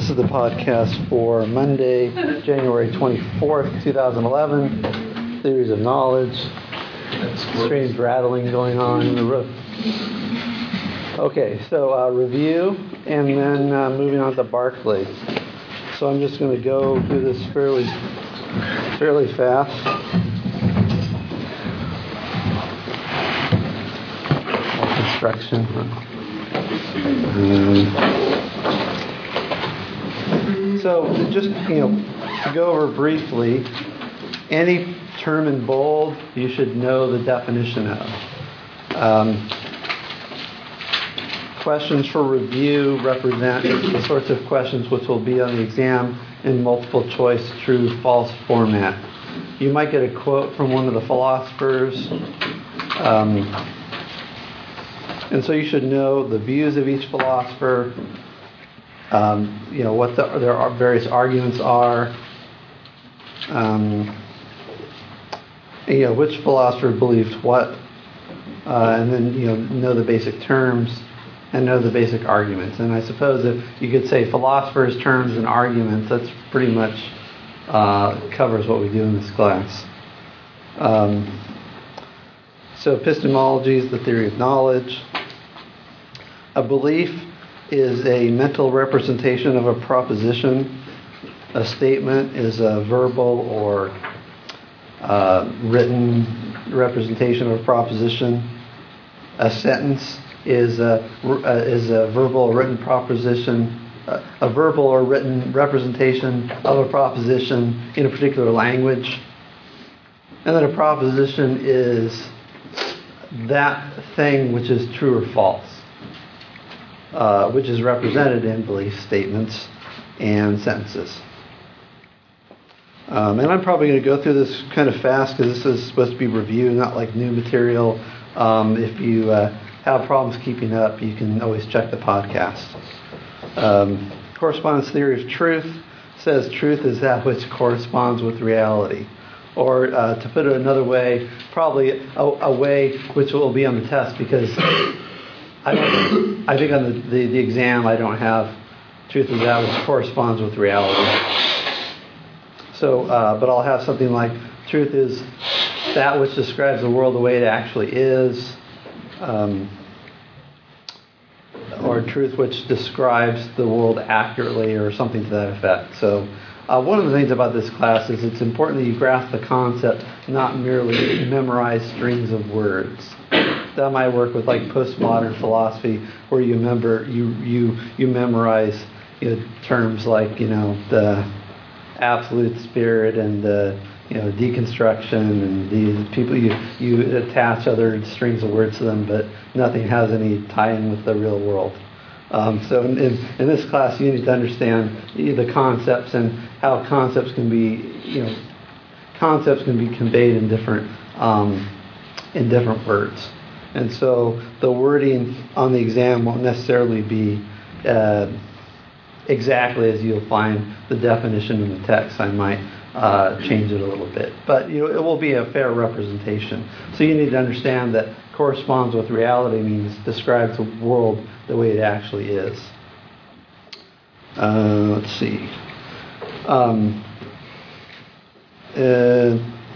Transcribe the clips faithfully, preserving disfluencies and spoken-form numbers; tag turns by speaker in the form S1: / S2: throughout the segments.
S1: This is the podcast for Monday, January twenty-fourth, twenty eleven. Theories of knowledge. Strange rattling going on in the roof. Okay, so uh, review, and then uh, moving on to Barclay. So I'm just going to go through this fairly, fairly fast. More construction. Um, So just, you know, to go over briefly, any term in bold you should know the definition of. Um, questions for review represent the sorts of questions which will be on the exam in multiple choice true false format. You might get a quote from one of the philosophers, um, and so you should know the views of each philosopher. Um, you know, what the, their various arguments are, um, and, you know, which philosopher believed what, uh, and then, you know, know the basic terms and know the basic arguments. And I suppose if you could say philosophers, terms, and arguments, that's pretty much uh, covers what we do in this class. Um, so epistemology is the theory of knowledge. A belief is a mental representation of a proposition. A statement is a verbal or uh, written representation of a proposition. A sentence is a, uh, is a verbal or written proposition, uh, a verbal or written representation of a proposition in a particular language. And then a proposition is that thing which is true or false. Uh, which is represented in belief statements and sentences. Um, and I'm probably going to go through this kind of fast because this is supposed to be review, not like new material. Um, if you uh, have problems keeping up, you can always check the podcast. Um, correspondence theory of truth says truth is that which corresponds with reality. Or uh, to put it another way, probably a, a way which will be on the test because I don't. I think on the, the, the exam I don't have truth is that which corresponds with reality. So, uh, but I'll have something like truth is that which describes the world the way it actually is, um, or truth which describes the world accurately, or something to that effect. So, uh, one of the things about this class is it's important that you grasp the concept, not merely memorize strings of words. That might work with like postmodern philosophy, where you remember you you you memorize you know, terms like you know the absolute spirit and the you know deconstruction and these people you you attach other strings of words to them, but nothing has any tie-in with the real world. Um, so in, in in this class, you need to understand the concepts and how concepts can be you know concepts can be conveyed in different um, in different words. And so the wording on the exam won't necessarily be uh, exactly as you'll find the definition in the text. I might uh, change it a little bit. But you know, it will be a fair representation. So you need to understand that corresponds with reality means describes the world the way it actually is. Uh, let's see. Um, uh,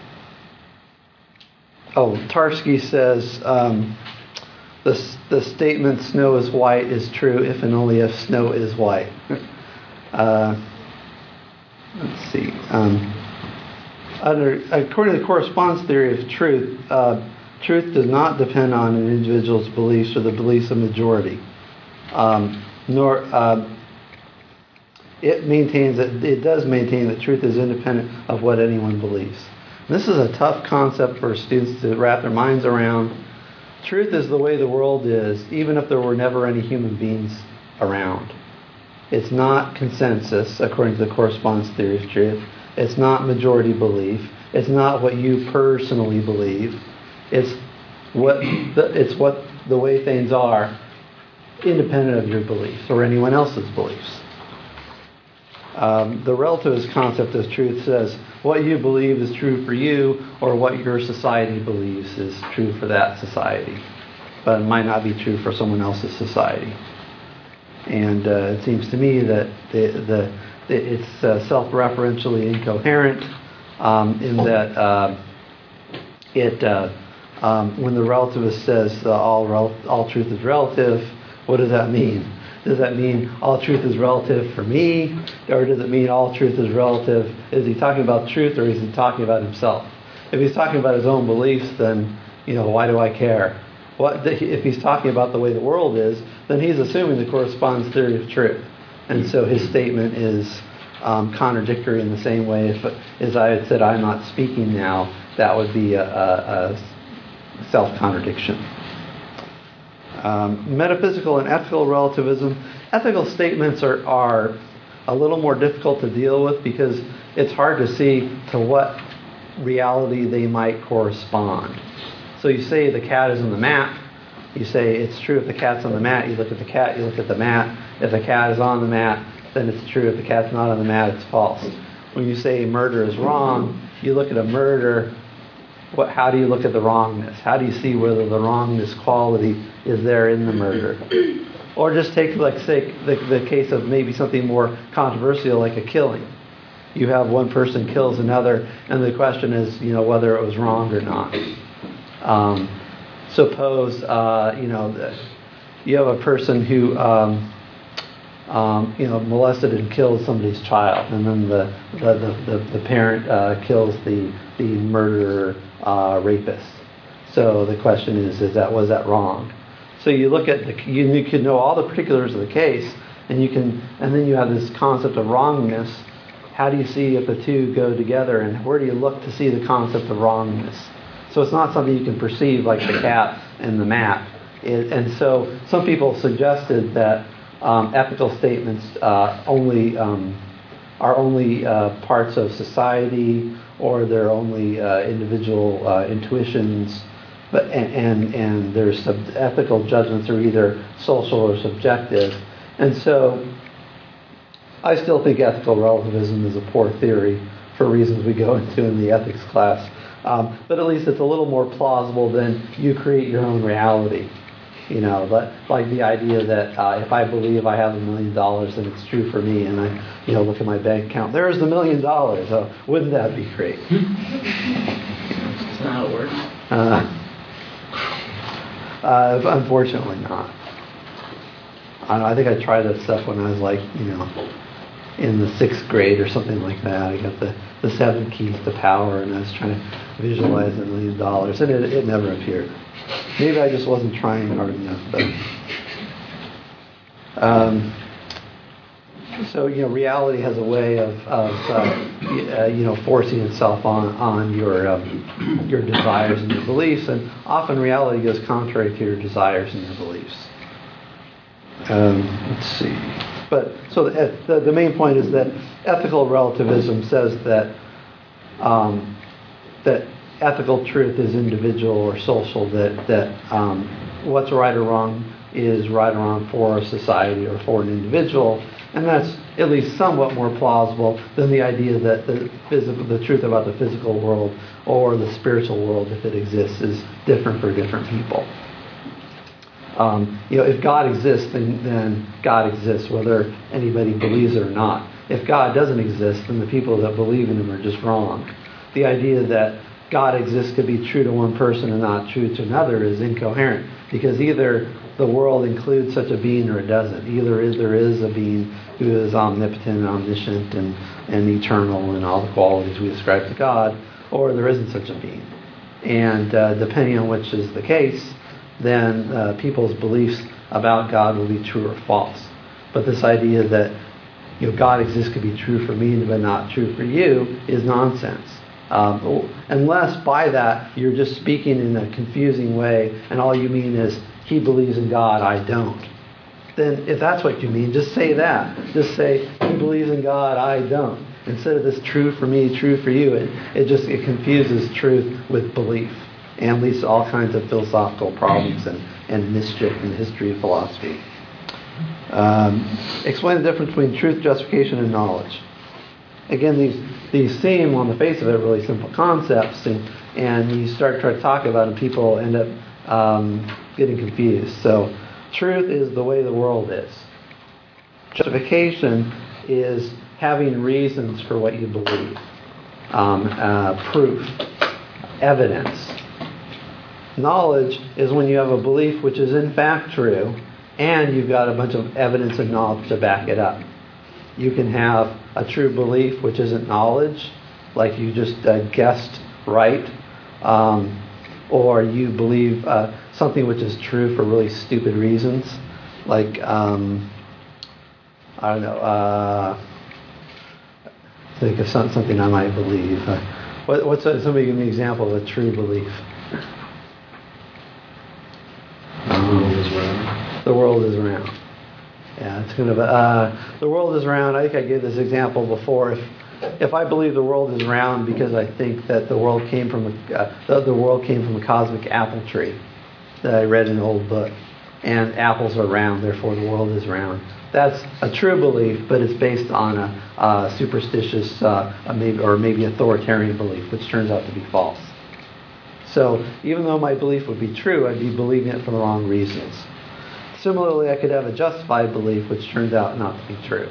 S1: Oh, Tarski says um, the the statement "snow is white" is true if and only if snow is white. uh, let's see. Um, under, according to the correspondence theory of truth, uh, truth does not depend on an individual's beliefs or the beliefs of majority. Um, nor uh, it maintains that it does maintain that truth is independent of what anyone believes. This is a tough concept for students to wrap their minds around. Truth is the way the world is, even if there were never any human beings around. It's not consensus, according to the correspondence theory of truth. It's not majority belief. It's not what you personally believe. It's what the, it's what the way things are, independent of your beliefs or anyone else's beliefs. Um, the relativist concept of truth says what you believe is true for you, or what your society believes is true for that society, but it might not be true for someone else's society. And uh, it seems to me that the, the, it's uh, self-referentially incoherent um, in that uh, it, uh, um, when the relativist says uh, all, rel- all truth is relative, what does that mean? Does that mean all truth is relative for me? Or does it mean all truth is relative? Is he talking about truth, or is he talking about himself? If he's talking about his own beliefs, then, you know, why do I care? What, if he's talking about the way the world is, then he's assuming the correspondence theory of truth. And so his statement is um, contradictory in the same way if, as I had said, I'm not speaking now, that would be a, a, a self-contradiction. Um, metaphysical and ethical relativism. Ethical statements are, are a little more difficult to deal with because it's hard to see to what reality they might correspond. So you say the cat is on the mat. You say it's true if the cat's on the mat. You look at the cat, you look at the mat. If the cat is on the mat, then it's true. If the cat's not on the mat, it's false. When you say murder is wrong, you look at a murder. What, how do you look at the wrongness? How do you see whether the wrongness quality is there in the murder? Or just take, like, say, the, the case of maybe something more controversial, like a killing. You have one person kills another, and the question is, you know, whether it was wrong or not. Um, suppose, uh, you know, you have a person who, um, um, you know, molested and killed somebody's child, and then the the the, the, the parent uh, kills the the murderer uh, rapist. So the question is, is that was that wrong? So you look at the, you, you can know all the particulars of the case, and you can, and then you have this concept of wrongness. How do you see if the two go together, and where do you look to see the concept of wrongness? So it's not something you can perceive like the cat and the mat. It, and so some people suggested that um, ethical statements uh, only um, are only uh, parts of society, or they're only uh, individual uh, intuitions, but and and, and their sub- ethical judgments are either social or subjective. And so I still think ethical relativism is a poor theory for reasons we go into in the ethics class. Um, but at least it's a little more plausible than you create your own reality. You know, but like the idea that uh, if I believe I have a million dollars, then it's true for me, and I, you know, look at my bank account. There's the million dollars. Oh, wouldn't that be great?
S2: That's not how it works.
S1: Uh, uh, unfortunately, not. I don't know, I think I tried that stuff when I was like, you know, in the sixth grade or something like that. I got the, the seven keys to power, and I was trying to visualize a million dollars, and it, it never appeared. Maybe I just wasn't trying hard enough. But, um, so, you know, reality has a way of, of uh, uh, you know, forcing itself on on your um, your desires and your beliefs, and often reality goes contrary to your desires and your beliefs. Um, let's see. But so the, the the main point is that ethical relativism says that um, that ethical truth is individual or social. That that um, what's right or wrong is right or wrong for a society or for an individual, and that's at least somewhat more plausible than the idea that the physical, the truth about the physical world or the spiritual world, if it exists, is different for different people. Um, you know, if God exists, then, then God exists, whether anybody believes it or not. If God doesn't exist, then the people that believe in Him are just wrong. The idea that God exists could be true to one person and not true to another is incoherent, because either the world includes such a being or it doesn't. Either is, there is a being who is omnipotent and omniscient and, and eternal and all the qualities we ascribe to God, or there isn't such a being. And uh, depending on which is the case, then uh, people's beliefs about God will be true or false. But this idea that, you know, God exists could be true for me but not true for you is nonsense. Um, unless by that you're just speaking in a confusing way and all you mean is he believes in God, I don't. Then if that's what you mean, just say that. Just say he believes in God, I don't. Instead of this true for me, true for you, it, it just it confuses truth with belief and leads to all kinds of philosophical problems and, and mischief in the history of philosophy. Um, explain the difference between truth, justification, and knowledge. Again, these these seem, on the face of it, really simple concepts, and, and you start trying to talk about them, people end up um, getting confused. So, truth is the way the world is. Justification is having reasons for what you believe, um, uh, proof, evidence. Knowledge is when you have a belief which is in fact true, and you've got a bunch of evidence and knowledge to back it up. You can have a true belief which isn't knowledge, like you just uh, guessed right, um, or you believe uh, something which is true for really stupid reasons, like, um, I don't know, uh, think of some, something I might believe. Uh, what, what's a, somebody give me an example of a true belief?
S2: The world is round.
S1: The world is round. Yeah, it's kind of a, uh, the world is round. I think I gave this example before. If if I believe the world is round because I think that the world came from a, uh, the, the world came from a cosmic apple tree that I read in an old book, and apples are round, therefore the world is round. That's a true belief, but it's based on a, a superstitious, uh, a maybe, or maybe authoritarian belief, which turns out to be false. So even though my belief would be true, I'd be believing it for the wrong reasons. Similarly, I could have a justified belief, which turns out not to be true.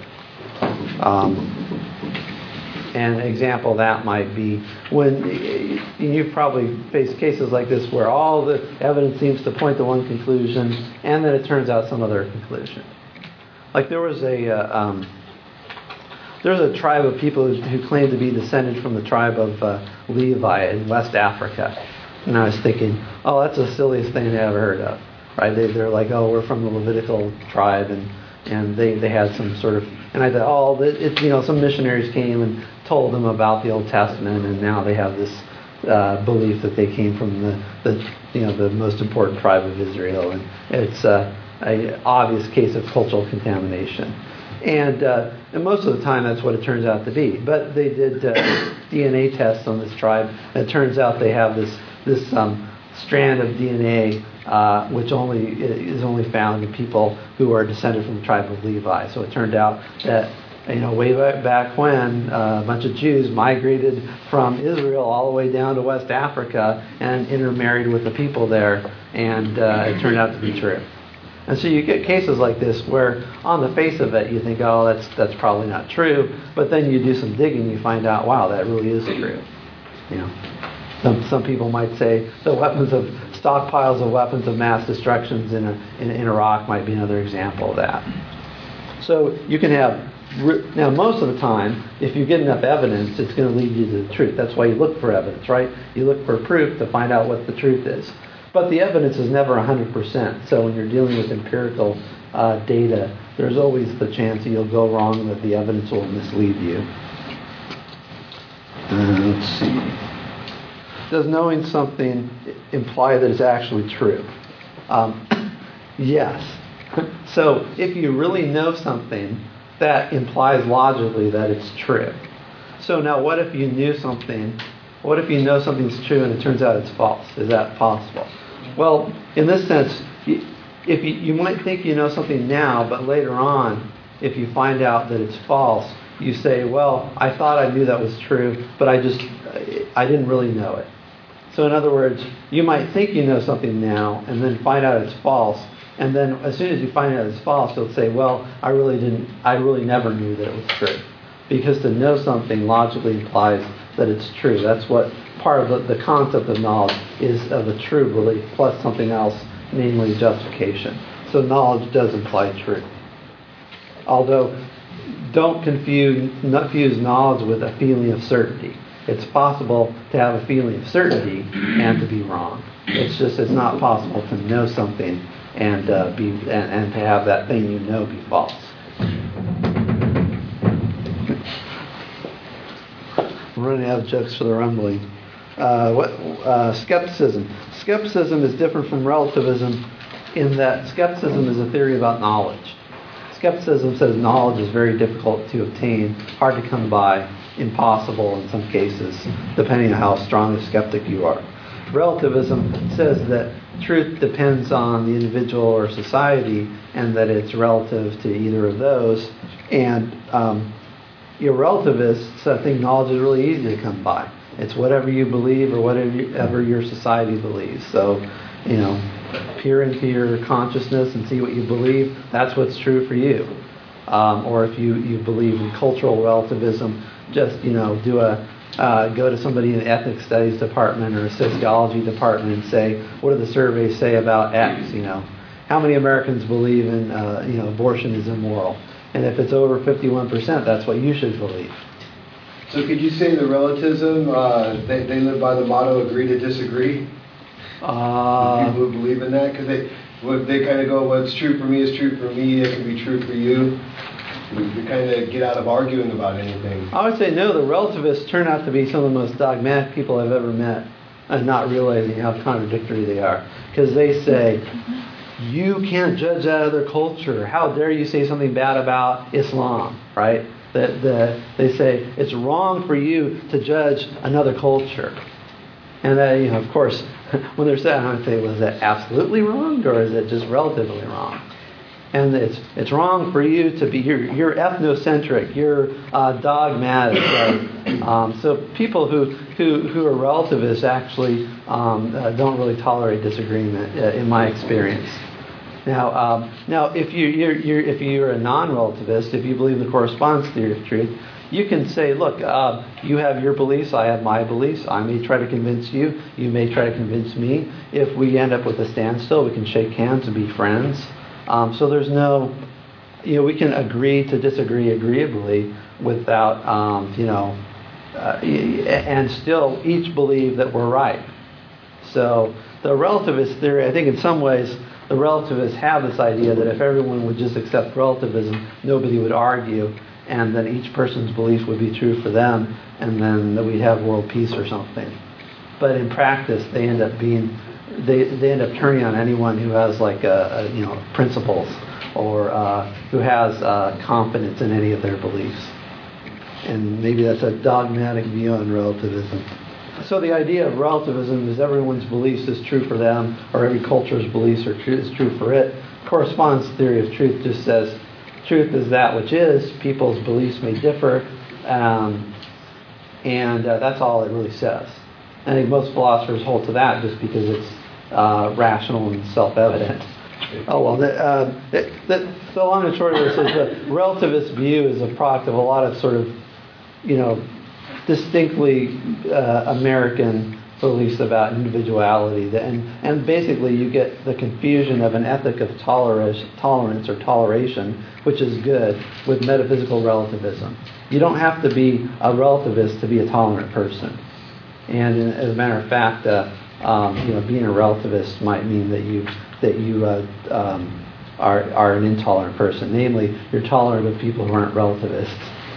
S1: Um, and an example of that might be when you've probably faced cases like this where all the evidence seems to point to one conclusion, and then it turns out some other conclusion. Like there was a uh, um, there's a tribe of people who, who claim to be descended from the tribe of uh, Levi in West Africa, and I was thinking, oh, that's the silliest thing I ever heard of. Right? They, they're like, oh, we're from the Levitical tribe, and and they, they had some sort of, and I thought, oh, it, you know, some missionaries came and told them about the Old Testament, and now they have this uh, belief that they came from the, the you know the most important tribe of Israel, and it's uh, an obvious case of cultural contamination. And, uh, and most of the time, that's what it turns out to be. But they did uh, D N A tests on this tribe, and it turns out they have this this um, strand of D N A uh, which only is only found in people who are descended from the tribe of Levi. So it turned out that, you know, way back when, uh, a bunch of Jews migrated from Israel all the way down to West Africa and intermarried with the people there, and uh, it turned out to be true. And so you get cases like this where, on the face of it, you think, oh, that's that's probably not true. But then you do some digging, you find out, wow, that really is true. You know, some some people might say the weapons of stockpiles of weapons of mass destructions in, a, in in Iraq might be another example of that. So you can have now most of the time, if you get enough evidence, it's going to lead you to the truth. That's why you look for evidence, right? You look for proof to find out what the truth is. But the evidence is never one hundred percent. So when you're dealing with empirical uh, data, there's always the chance that you'll go wrong and that the evidence will mislead you. Uh, let's see. Does knowing something imply that it's actually true? Um, yes. So if you really know something, that implies logically that it's true. So now what if you knew something, what if you know something's true and it turns out it's false? Is that possible? Well, in this sense, if you, you might think you know something now, but later on, if you find out that it's false, you say, well, I thought I knew that was true, but I just, I didn't really know it. So in other words, you might think you know something now and then find out it's false. And then as soon as you find out it's false, you'll say, well, I really didn't, I really never knew that it was true. Because to know something logically implies that it's true. That's what part of the, the concept of knowledge is, of a true belief plus something else, namely justification. So knowledge does imply truth. Although, don't confuse, not confuse knowledge with a feeling of certainty. It's possible to have a feeling of certainty and to be wrong. It's just, it's not possible to know something and uh, be and, and to have that thing you know be false. I'm running out of jokes for the rumbling. Uh, what uh, skepticism? Skepticism is different from relativism in that skepticism is a theory about knowledge. Skepticism says knowledge is very difficult to obtain, hard to come by, impossible in some cases, depending on how strong a skeptic you are. Relativism says that truth depends on the individual or society, and that it's relative to either of those. And um, your relativists think knowledge is really easy to come by. It's whatever you believe or whatever your society believes. So, you know, peer into your consciousness and see what you believe. That's what's true for you. Um, or if you, you believe in cultural relativism, just, you know, do a uh, go to somebody in the ethnic studies department or a sociology department and say, what do the surveys say about X? You know, how many Americans believe in, uh, you know, abortion is immoral? And if it's over fifty-one percent, that's what you should believe.
S3: So could you say the relativism, uh, they, they live by the motto, agree to disagree?
S1: Uh,
S3: People who believe in that? Because they, what, they kind of go, what's true for me is true for me, it can be true for you. We kind of get out of arguing about anything.
S1: I would say no, the relativists turn out to be some of the most dogmatic people I've ever met, and not realizing how contradictory they are. Because they say, you can't judge that other culture. How dare you say something bad about Islam, right? The, the, they say, it's wrong for you to judge another culture. And then, you know, of course, when they're saying, I would say, was that absolutely wrong, or is it just relatively wrong? And it's it's wrong for you to be, you're, you're ethnocentric, you're uh, dogmatic, right? Um, so people who, who, who are relativists actually um, uh, don't really tolerate disagreement, uh, in my experience. Now, um, now, if you you're, you're if you're a non-relativist, if you believe in the correspondence theory of truth, you can say, look, uh, you have your beliefs, I have my beliefs. I may try to convince you, you may try to convince me. If we end up with a standstill, we can shake hands and be friends. Um, so there's no, you know, we can agree to disagree agreeably without, um, you know, uh, and still each believe that we're right. So the relativist theory, I think in some ways, the relativists have this idea that if everyone would just accept relativism, nobody would argue, and then each person's belief would be true for them, and then that we'd have world peace or something. But in practice, they end up being, they they end up turning on anyone who has like a, a you know principles or uh, who has uh, confidence in any of their beliefs. And maybe that's a dogmatic view on relativism. So the idea of relativism is everyone's beliefs is true for them, or every culture's beliefs are true, is true for it. Correspondence theory of truth just says truth is that which is. People's beliefs may differ, um, and uh, that's all it really says. I think most philosophers hold to that just because it's uh, rational and self-evident. Oh well, the, uh, the, the, the long and short of this is the relativist view is a product of a lot of sort of, you know, distinctly uh, American beliefs about individuality, and and basically you get the confusion of an ethic of tolerance, tolerance or toleration, which is good, with metaphysical relativism. You don't have to be a relativist to be a tolerant person, and in, as a matter of fact, uh, um, you know, being a relativist might mean that you that you uh, um, are are an intolerant person. Namely, you're tolerant of people who aren't relativists.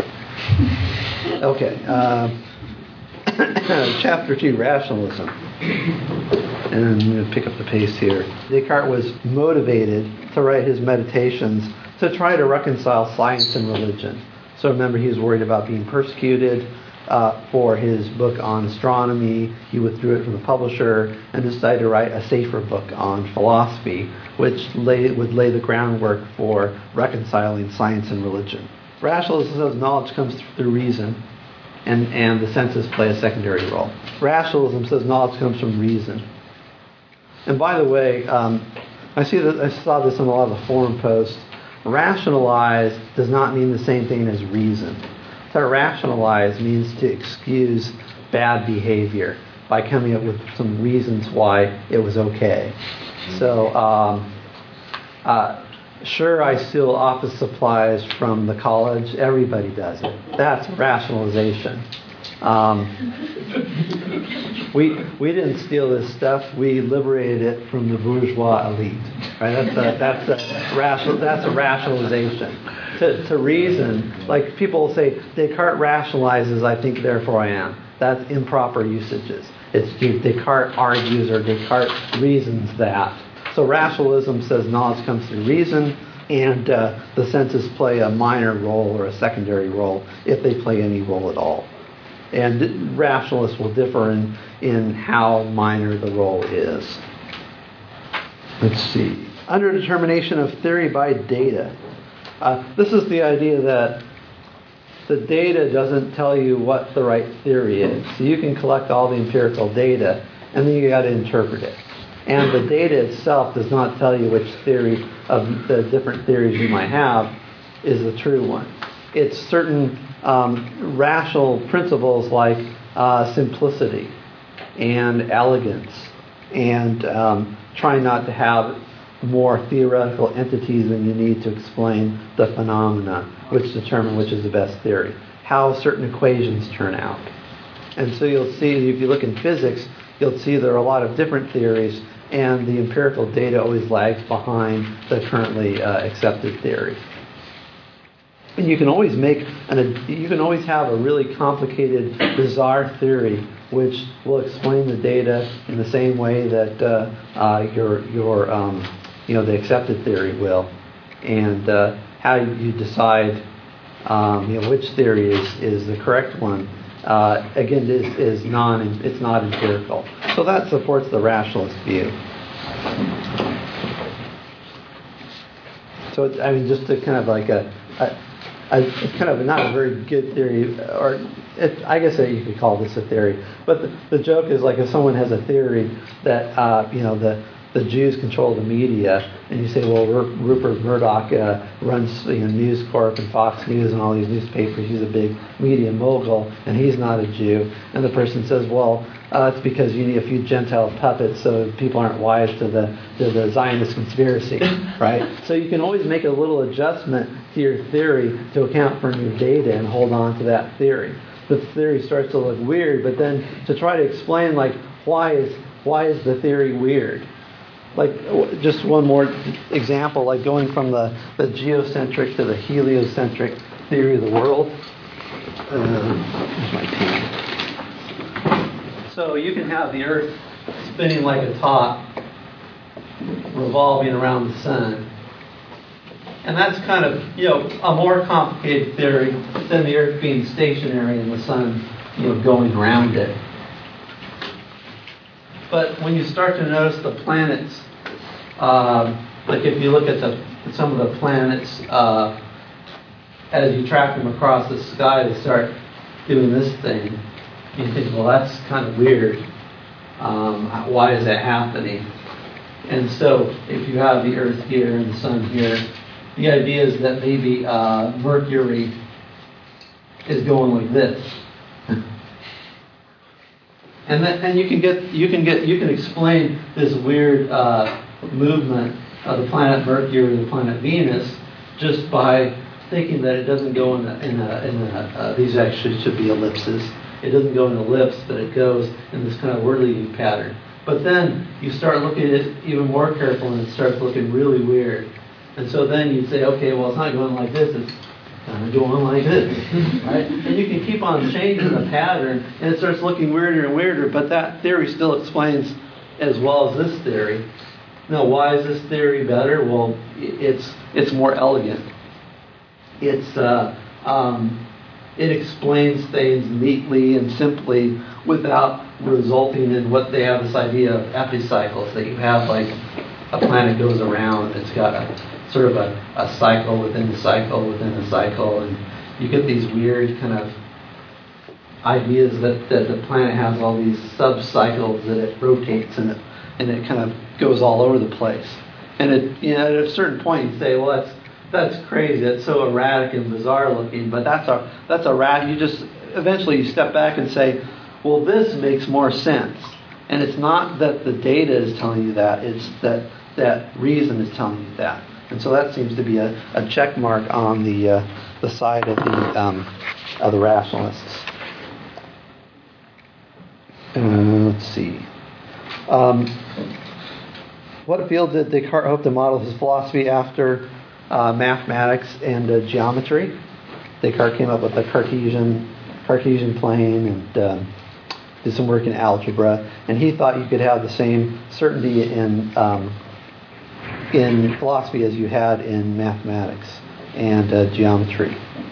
S1: Okay, uh, chapter two, rationalism. And I'm going to pick up the pace here. Descartes was motivated to write his meditations to try to reconcile science and religion. So remember, he was worried about being persecuted uh, for his book on astronomy. He withdrew it from the publisher and decided to write a safer book on philosophy, which lay, would lay the groundwork for reconciling science and religion. Rationalism says knowledge comes through reason, and, and the senses play a secondary role. Rationalism says knowledge comes from reason. And by the way, um, I see that I saw this in a lot of the forum posts. Rationalize does not mean the same thing as reason. To rationalize means to excuse bad behavior by coming up with some reasons why it was okay. So, um, uh, Sure, I steal office supplies from the college. Everybody does it. That's rationalization. Um, we we didn't steal this stuff. We liberated it from the bourgeois elite. Right? That's a that's a rational that's a rationalization. To to reason, like people say, Descartes rationalizes, I think, therefore I am. That's improper usages. It's Descartes argues or Descartes reasons that. So rationalism says knowledge comes through reason, and uh, the senses play a minor role or a secondary role, if they play any role at all. And rationalists will differ in, in how minor the role is. Let's see. Under determination of theory by data. Uh, this is the idea that the data doesn't tell you what the right theory is. So you can collect all the empirical data, and then you got to interpret it. And the data itself does not tell you which theory of the different theories you might have. is the true one. It's certain um, rational principles like uh, simplicity and elegance and um, trying not to have more theoretical entities than you need to explain the phenomena, which determine which is the best theory. How certain equations turn out. And so you'll see, if you look in physics, you'll see there are a lot of different theories, and the empirical data always lags behind the currently uh, accepted theory. And you can always make an, you can always have a really complicated, bizarre theory which will explain the data in the same way that uh, uh, your your um, you know the accepted theory will, and uh, how you decide um, you know which theory is, is the correct one. Uh, again, is is non it's not empirical. So that supports the rationalist view. So it's, I mean, just to kind of like a, a A, it's kind of not a very good theory, or it, I guess that you could call this a theory. But the, the joke is like if someone has a theory that uh, you know the the Jews control the media, and you say, well, Rupert Murdoch uh, runs you know, News Corp and Fox News and all these newspapers. He's a big media mogul, and he's not a Jew. And the person says, well, uh, it's because you need a few Gentile puppets so people aren't wise to the to the Zionist conspiracy, right? So you can always make a little adjustment to your theory to account for new data and hold on to that theory. The theory starts to look weird, but then to try to explain, like, why is why is the theory weird? Like, just one more example, like going from the, the geocentric to the heliocentric theory of the world. Uh, here's my pen. So you can have the Earth spinning like a top, revolving around the sun. And that's kind of, you know, a more complicated theory than the Earth being stationary and the sun, you know, going around it. But when you start to notice the planets, uh, like if you look at the some of the planets, uh, as you track them across the sky, they start doing this thing. You think, well, that's kind of weird. Um, why is that happening? And so if you have the Earth here and the sun here, the idea is that maybe uh, Mercury is going like this. And that, and you can get you can get you can explain this weird uh, movement of the planet Mercury and the planet Venus just by thinking that it doesn't go in a, in a, in a uh, these actually should be ellipses. It doesn't go in an ellipse, but it goes in this kind of whirligig pattern. But then you start looking at it even more careful, and it starts looking really weird. And so then you say, okay, well, it's not going like this. It's kind of going like this, right? And you can keep on changing the pattern, and it starts looking weirder and weirder, but that theory still explains as well as this theory. Now, why is this theory better? Well, it's it's more elegant. It's uh, um, it explains things neatly and simply without resulting in what they have this idea of epicycles, that you have like a planet goes around, it's got a sort of a, a cycle within the cycle within the cycle, and you get these weird kind of ideas that, that the planet has all these sub-cycles that it rotates and it, and it kind of goes all over the place. And it, you know, at a certain point you say, well, that's that's crazy, that's so erratic and bizarre looking, but that's a that's a rat. You just eventually you step back and say, well, this makes more sense. And it's not that the data is telling you that, it's that that reason is telling you that. And so that seems to be a, a check mark on the uh, the side of the um, of the rationalists. Uh, let's see. Um, what field did Descartes hope to model his philosophy after uh, mathematics and uh, geometry? Descartes came up with the Cartesian Cartesian plane and um, did some work in algebra, and he thought you could have the same certainty in um, in philosophy as you had in mathematics and uh, geometry.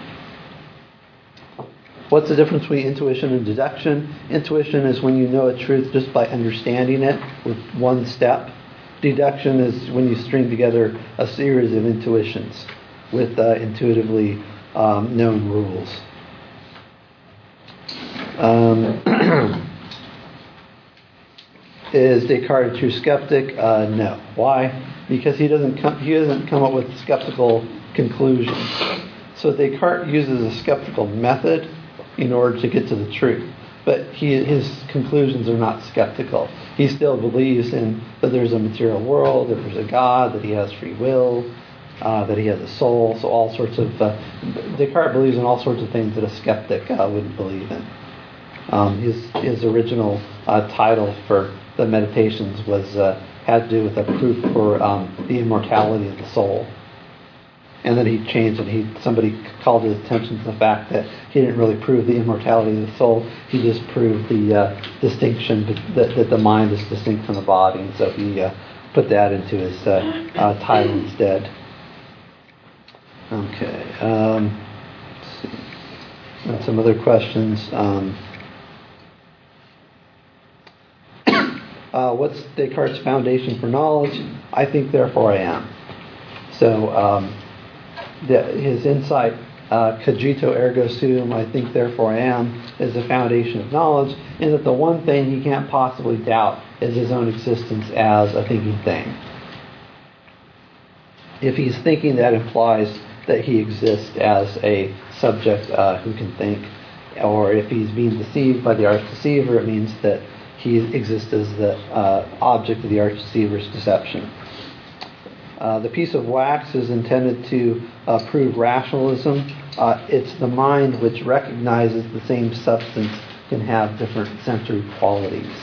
S1: What's the difference between intuition and deduction? Intuition is when you know a truth just by understanding it with one step. Deduction is when you string together a series of intuitions with uh, intuitively um, known rules. Um, is Descartes a true skeptic? Uh, no. Why? Because he doesn't come, he doesn't come up with skeptical conclusions. So Descartes uses a skeptical method in order to get to the truth. But he, his conclusions are not skeptical. He still believes in that there's a material world, that there's a God, that he has free will, uh, that he has a soul. So all sorts of uh, Descartes believes in all sorts of things that a skeptic uh, wouldn't believe in. Um, his his original uh, title for the Meditations was uh, had to do with a proof for um, the immortality of the soul. And then he changed it. He somebody called his attention to the fact that he didn't really prove the immortality of the soul. He just proved the uh, distinction that, that the mind is distinct from the body. And so he uh, put that into his uh, uh, title instead. Okay. Um, let's see. And some other questions. Um, uh, what's Descartes' foundation for knowledge? I think, therefore I am. So. Um, The, his insight, uh, cogito ergo sum, I think therefore I am, is the foundation of knowledge, and that the one thing he can't possibly doubt is his own existence as a thinking thing. If he's thinking, that implies that he exists as a subject uh, who can think, or if he's being deceived by the arch deceiver, it means that he exists as the uh, object of the arch deceiver's deception. Uh, the piece of wax is intended to uh, prove rationalism. Uh, it's the mind which recognizes the same substance can have different sensory qualities.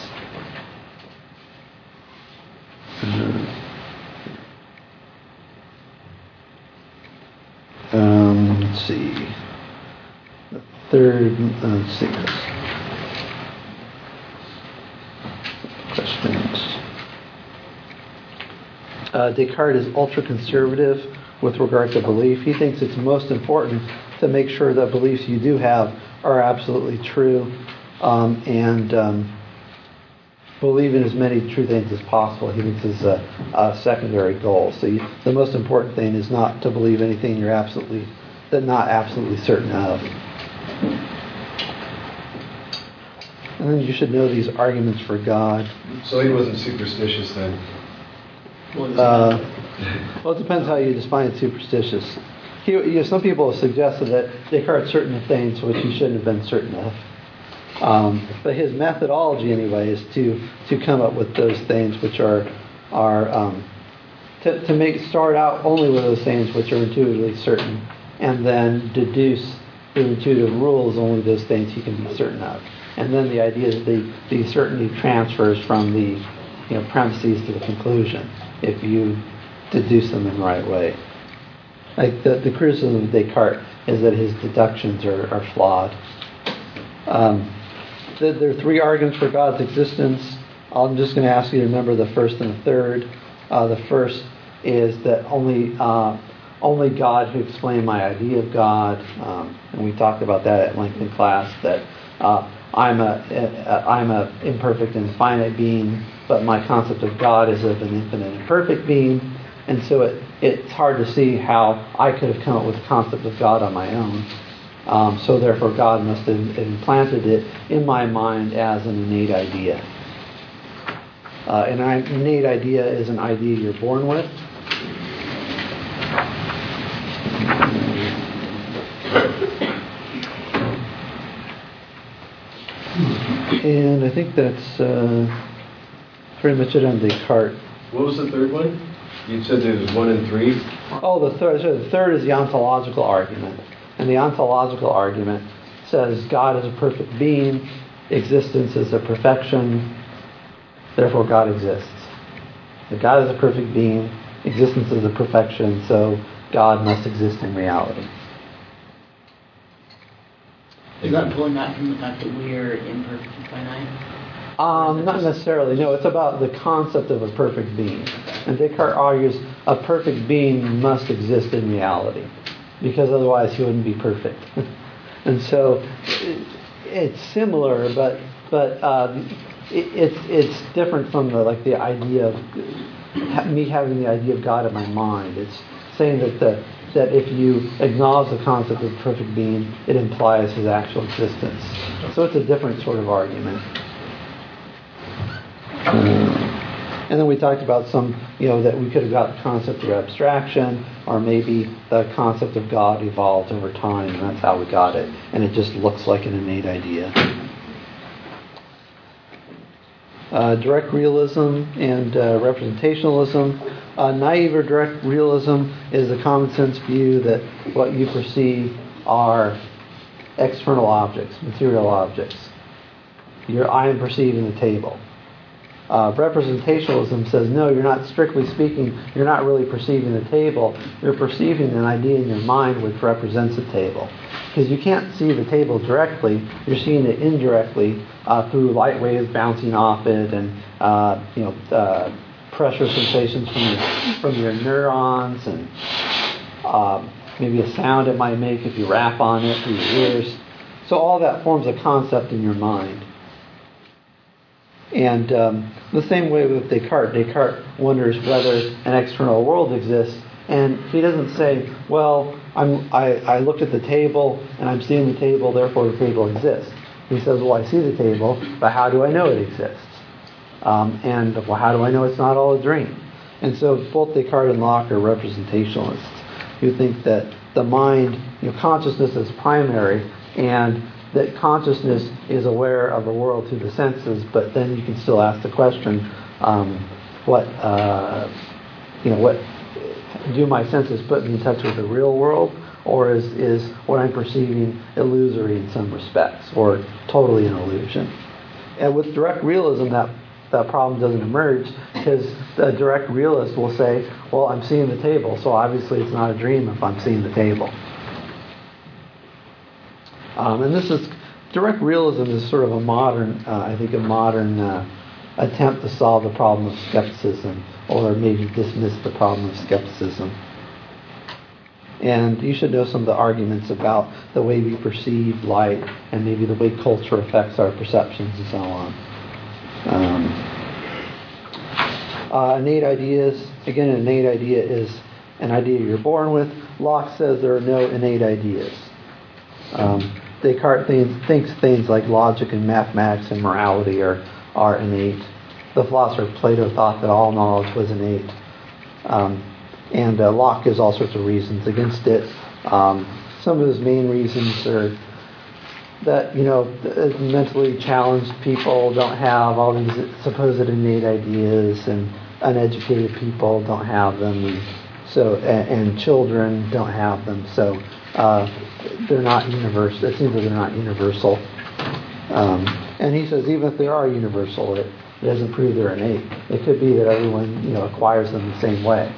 S1: Um, let's see. The third, uh, let's see. Questions. Uh, Descartes is ultra-conservative with regard to belief. He thinks it's most important to make sure that beliefs you do have are absolutely true, um, and um, believe in as many true things as possible. He thinks is a, a secondary goal. So you, the most important thing is not to believe anything you're absolutely, that not absolutely certain of. And then you should know these arguments for God.
S3: So he wasn't superstitious then?
S1: Uh, well, it depends how you define superstitious. He, you know, some people have suggested that Descartes certain of things which he shouldn't have been certain of. Um, but his methodology, anyway, is to to come up with those things which are are um, to to make start out only with those things which are intuitively certain, and then deduce through intuitive rules only those things he can be certain of. And then the idea is the the certainty transfers from the you know premises to the conclusion, if you deduce them in the right way. Like the, the criticism of Descartes is that his deductions are, are flawed. Um, there, there are three arguments for God's existence. I'm just going to ask you to remember the first and the third. Uh, the first is that only uh, only God who explained my idea of God, um, and we talked about that at length in class, that uh, I'm a, a I'm a imperfect and finite being, but my concept of God is of an infinite and perfect being, and so it it's hard to see how I could have come up with the concept of God on my own. Um, so therefore, God must have implanted it in my mind as an innate idea. Uh, an innate idea is an idea you're born with. And I think that's uh, pretty much it on Descartes.
S3: What was the third one? You said there was one and three?
S1: Oh, the third, so the third is the ontological argument. And the ontological argument says God is a perfect being, existence is a perfection, therefore God exists. If God is a perfect being, existence is a perfection, so God must exist in reality.
S4: Is that pulling that from the fact that we're imperfect and finite?
S1: Um, not necessarily. No, it's about the concept of a perfect being. And Descartes argues a perfect being must exist in reality, because otherwise he wouldn't be perfect. And so it, it's similar, but but uh, it, it's it's different from the like the idea of me having the idea of God in my mind. It's saying that the that if you acknowledge the concept of perfect being, it implies his actual existence. So it's a different sort of argument. And then we talked about some, you know, that we could have got the concept of abstraction, or maybe the concept of God evolved over time, and that's how we got it. And it just looks like an innate idea. Uh, direct realism and uh, representationalism. Uh, naive or direct realism is a common sense view that what you perceive are external objects, material objects. Your, I am perceiving the table. Uh, representationalism says, no, you're not, strictly speaking, you're not really perceiving the table. You're perceiving an idea in your mind which represents the table. Because you can't see the table directly, you're seeing it indirectly uh, through light waves bouncing off it and uh, you know uh, pressure sensations from your, from your neurons and uh, maybe a sound it might make if you rap on it through your ears. So all that forms a concept in your mind. And um, the same way with Descartes. Descartes wonders whether an external world exists, and he doesn't say, well, I'm, I, I looked at the table, and I'm seeing the table, therefore the table exists. He says, well, I see the table, but how do I know it exists? Um, and, well, how do I know it's not all a dream? And so both Descartes and Locke are representationalists who think that the mind, you know, consciousness is primary, and that consciousness is aware of the world through the senses, but then you can still ask the question, um, what, uh, you know, what do my senses put me in touch with the real world, or is, is what I'm perceiving illusory in some respects, or totally an illusion? And with direct realism, that, that problem doesn't emerge, because the direct realist will say, well, I'm seeing the table, so obviously it's not a dream if I'm seeing the table. Um, and this is, direct realism is sort of a modern, uh, I think a modern uh, attempt to solve the problem of skepticism, or maybe dismiss the problem of skepticism. And you should know some of the arguments about the way we perceive light, and maybe the way culture affects our perceptions and so on. Um, uh, innate ideas, again, an innate idea is an idea you're born with. Locke says there are no innate ideas. Um, Descartes thinks, thinks things like logic and mathematics and morality are, are innate. The philosopher Plato thought that all knowledge was innate. Um, and uh, Locke gives all sorts of reasons against it. Um, some of his main reasons are that, you know, mentally challenged people don't have all these supposed innate ideas, and uneducated people don't have them, and so and, and children don't have them. So uh, they're not universal. It seems that they're not universal. Um, and he says even if they are universal, it, it doesn't prove they're innate. It could be that everyone, you know, acquires them the same way.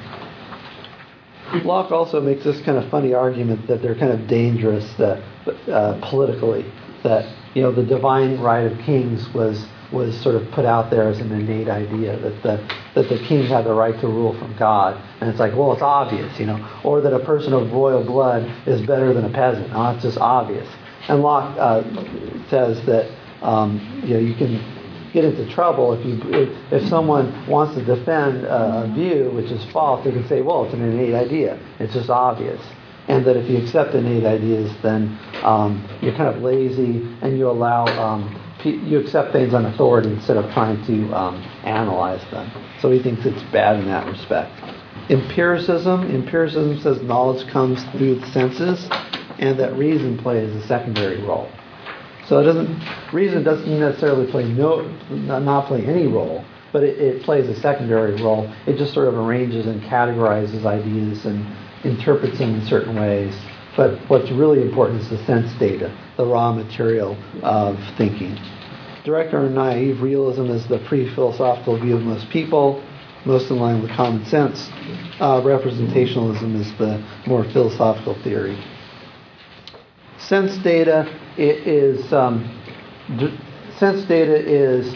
S1: Locke also makes this kind of funny argument that they're kind of dangerous uh, uh, politically. That, you know, the divine right of kings was was sort of put out there as an innate idea, that the that the king had the right to rule from God. And it's like, well, it's obvious, you know. Or that a person of royal blood is better than a peasant. No, it's just obvious. And Locke uh, says that um, you know, you can get into trouble if you if, if someone wants to defend a, a view which is false. They can say, well, it's an innate idea. It's just obvious. And that if you accept innate ideas, then um, you're kind of lazy, and you allow um, you accept things on authority instead of trying to um, analyze them. So he thinks it's bad in that respect. Empiricism. Empiricism says knowledge comes through the senses, and that reason plays a secondary role. So it doesn't reason doesn't necessarily play no not play any role, but it, it plays a secondary role. It just sort of arranges and categorizes ideas and interprets them in certain ways. But what's really important is the sense data, the raw material of thinking. Direct or naive realism is the pre-philosophical view of most people, most in line with common sense. Uh, representationalism is the more philosophical theory. Sense data it is um, d- sense data is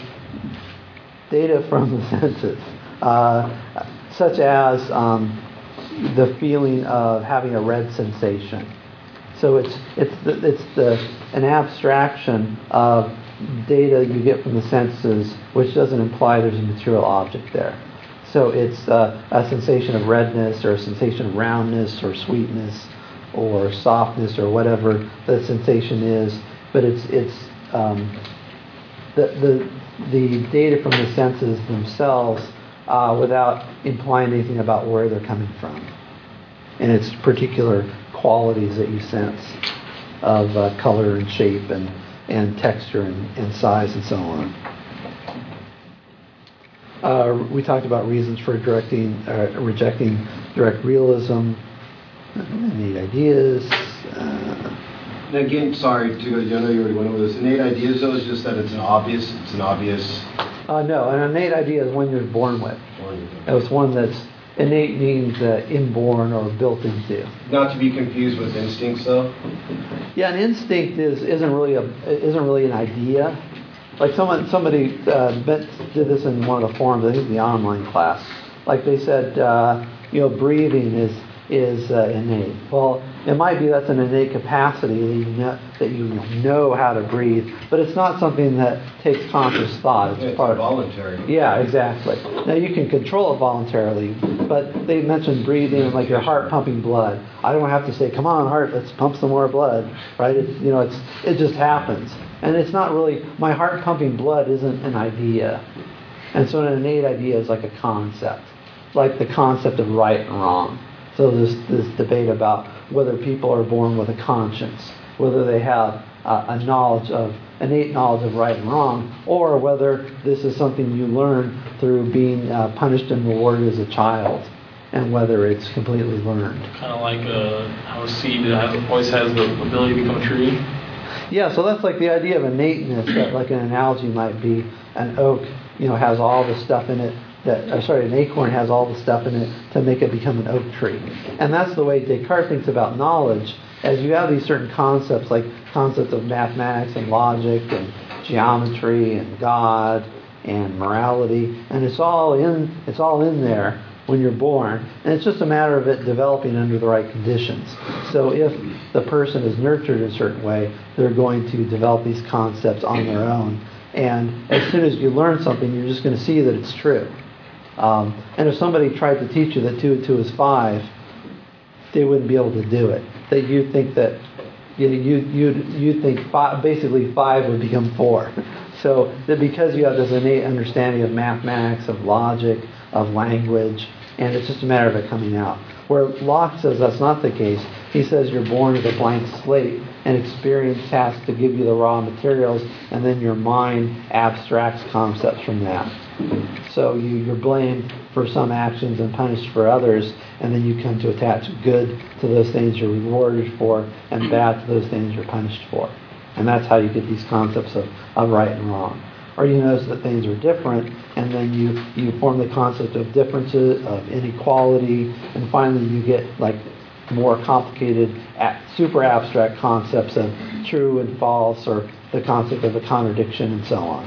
S1: data from the senses, uh, such as um, the feeling of having a red sensation. So it's it's the, it's the an abstraction of data you get from the senses, which doesn't imply there's a material object there. So it's uh, a sensation of redness, or a sensation of roundness, or sweetness, or softness, or whatever the sensation is. But it's it's um, the the the data from the senses themselves uh, without implying anything about where they're coming from, and its particular qualities that you sense of uh, color and shape and, and texture and, and size and so on. Uh, we talked about reasons for directing, uh, rejecting direct realism, innate ideas. Uh,
S3: And again, sorry to go, I know you already went over this. Innate ideas, though, is just that it's an obvious, it's an obvious.
S1: uh, no, an innate idea is one you're born with. It's one that's innate means uh, inborn or built into.
S3: Not to be confused with instincts, though.
S1: Yeah, an instinct is isn't really a isn't really an idea. Like someone somebody uh, did this in one of the forums, I think the online class. Like they said, uh, you know, breathing is is uh, innate. Well, it might be that's an innate capacity that you know, that you know how to breathe, but it's not something that takes conscious thought. It's,
S3: Yeah, it's
S1: part
S3: involuntary.
S1: Yeah, exactly. Now you can control it voluntarily, but they mentioned breathing and like your heart pumping blood. I don't have to say, "Come on, heart, let's pump some more blood," right? It's, you know, it's it just happens, and it's not really my heart pumping blood isn't an idea, and so an innate idea is like a concept, like the concept of right and wrong. So there's this debate about whether people are born with a conscience, whether they have uh, a knowledge of, innate knowledge of right and wrong, or whether this is something you learn through being uh, punished and rewarded as a child, and whether it's completely learned.
S2: Kind of like uh, how a seed has, always has the ability to become a tree.
S1: Yeah, so that's like the idea of innateness, that like an analogy might be an oak, you know, has all the stuff in it that, uh, sorry, an acorn has all the stuff in it to make it become an oak tree. And that's the way Descartes thinks about knowledge, as you have these certain concepts, like concepts of mathematics and logic and geometry and God and morality, and it's all in, it's all in there when you're born, and it's just a matter of it developing under the right conditions. So if the person is nurtured in a certain way, they're going to develop these concepts on their own. And as soon as you learn something, you're just going to see that it's true. Um, and if somebody tried to teach you that two and two is five, they wouldn't be able to do it. That you think that you you you you think five, basically five would become four. So that because you have this innate understanding of mathematics, of logic, of language, and it's just a matter of it coming out. Where Locke says that's not the case. He says you're born with a blank slate, and experience has to give you the raw materials, and then your mind abstracts concepts from that. So you, you're blamed for some actions and punished for others, and then you come to attach good to those things you're rewarded for, and bad to those things you're punished for. And that's how you get these concepts of, of right and wrong. Or you notice that things are different, and then you, you form the concept of differences, of inequality, and finally you get like more complicated, super abstract concepts of true and false, or the concept of a contradiction, and so on.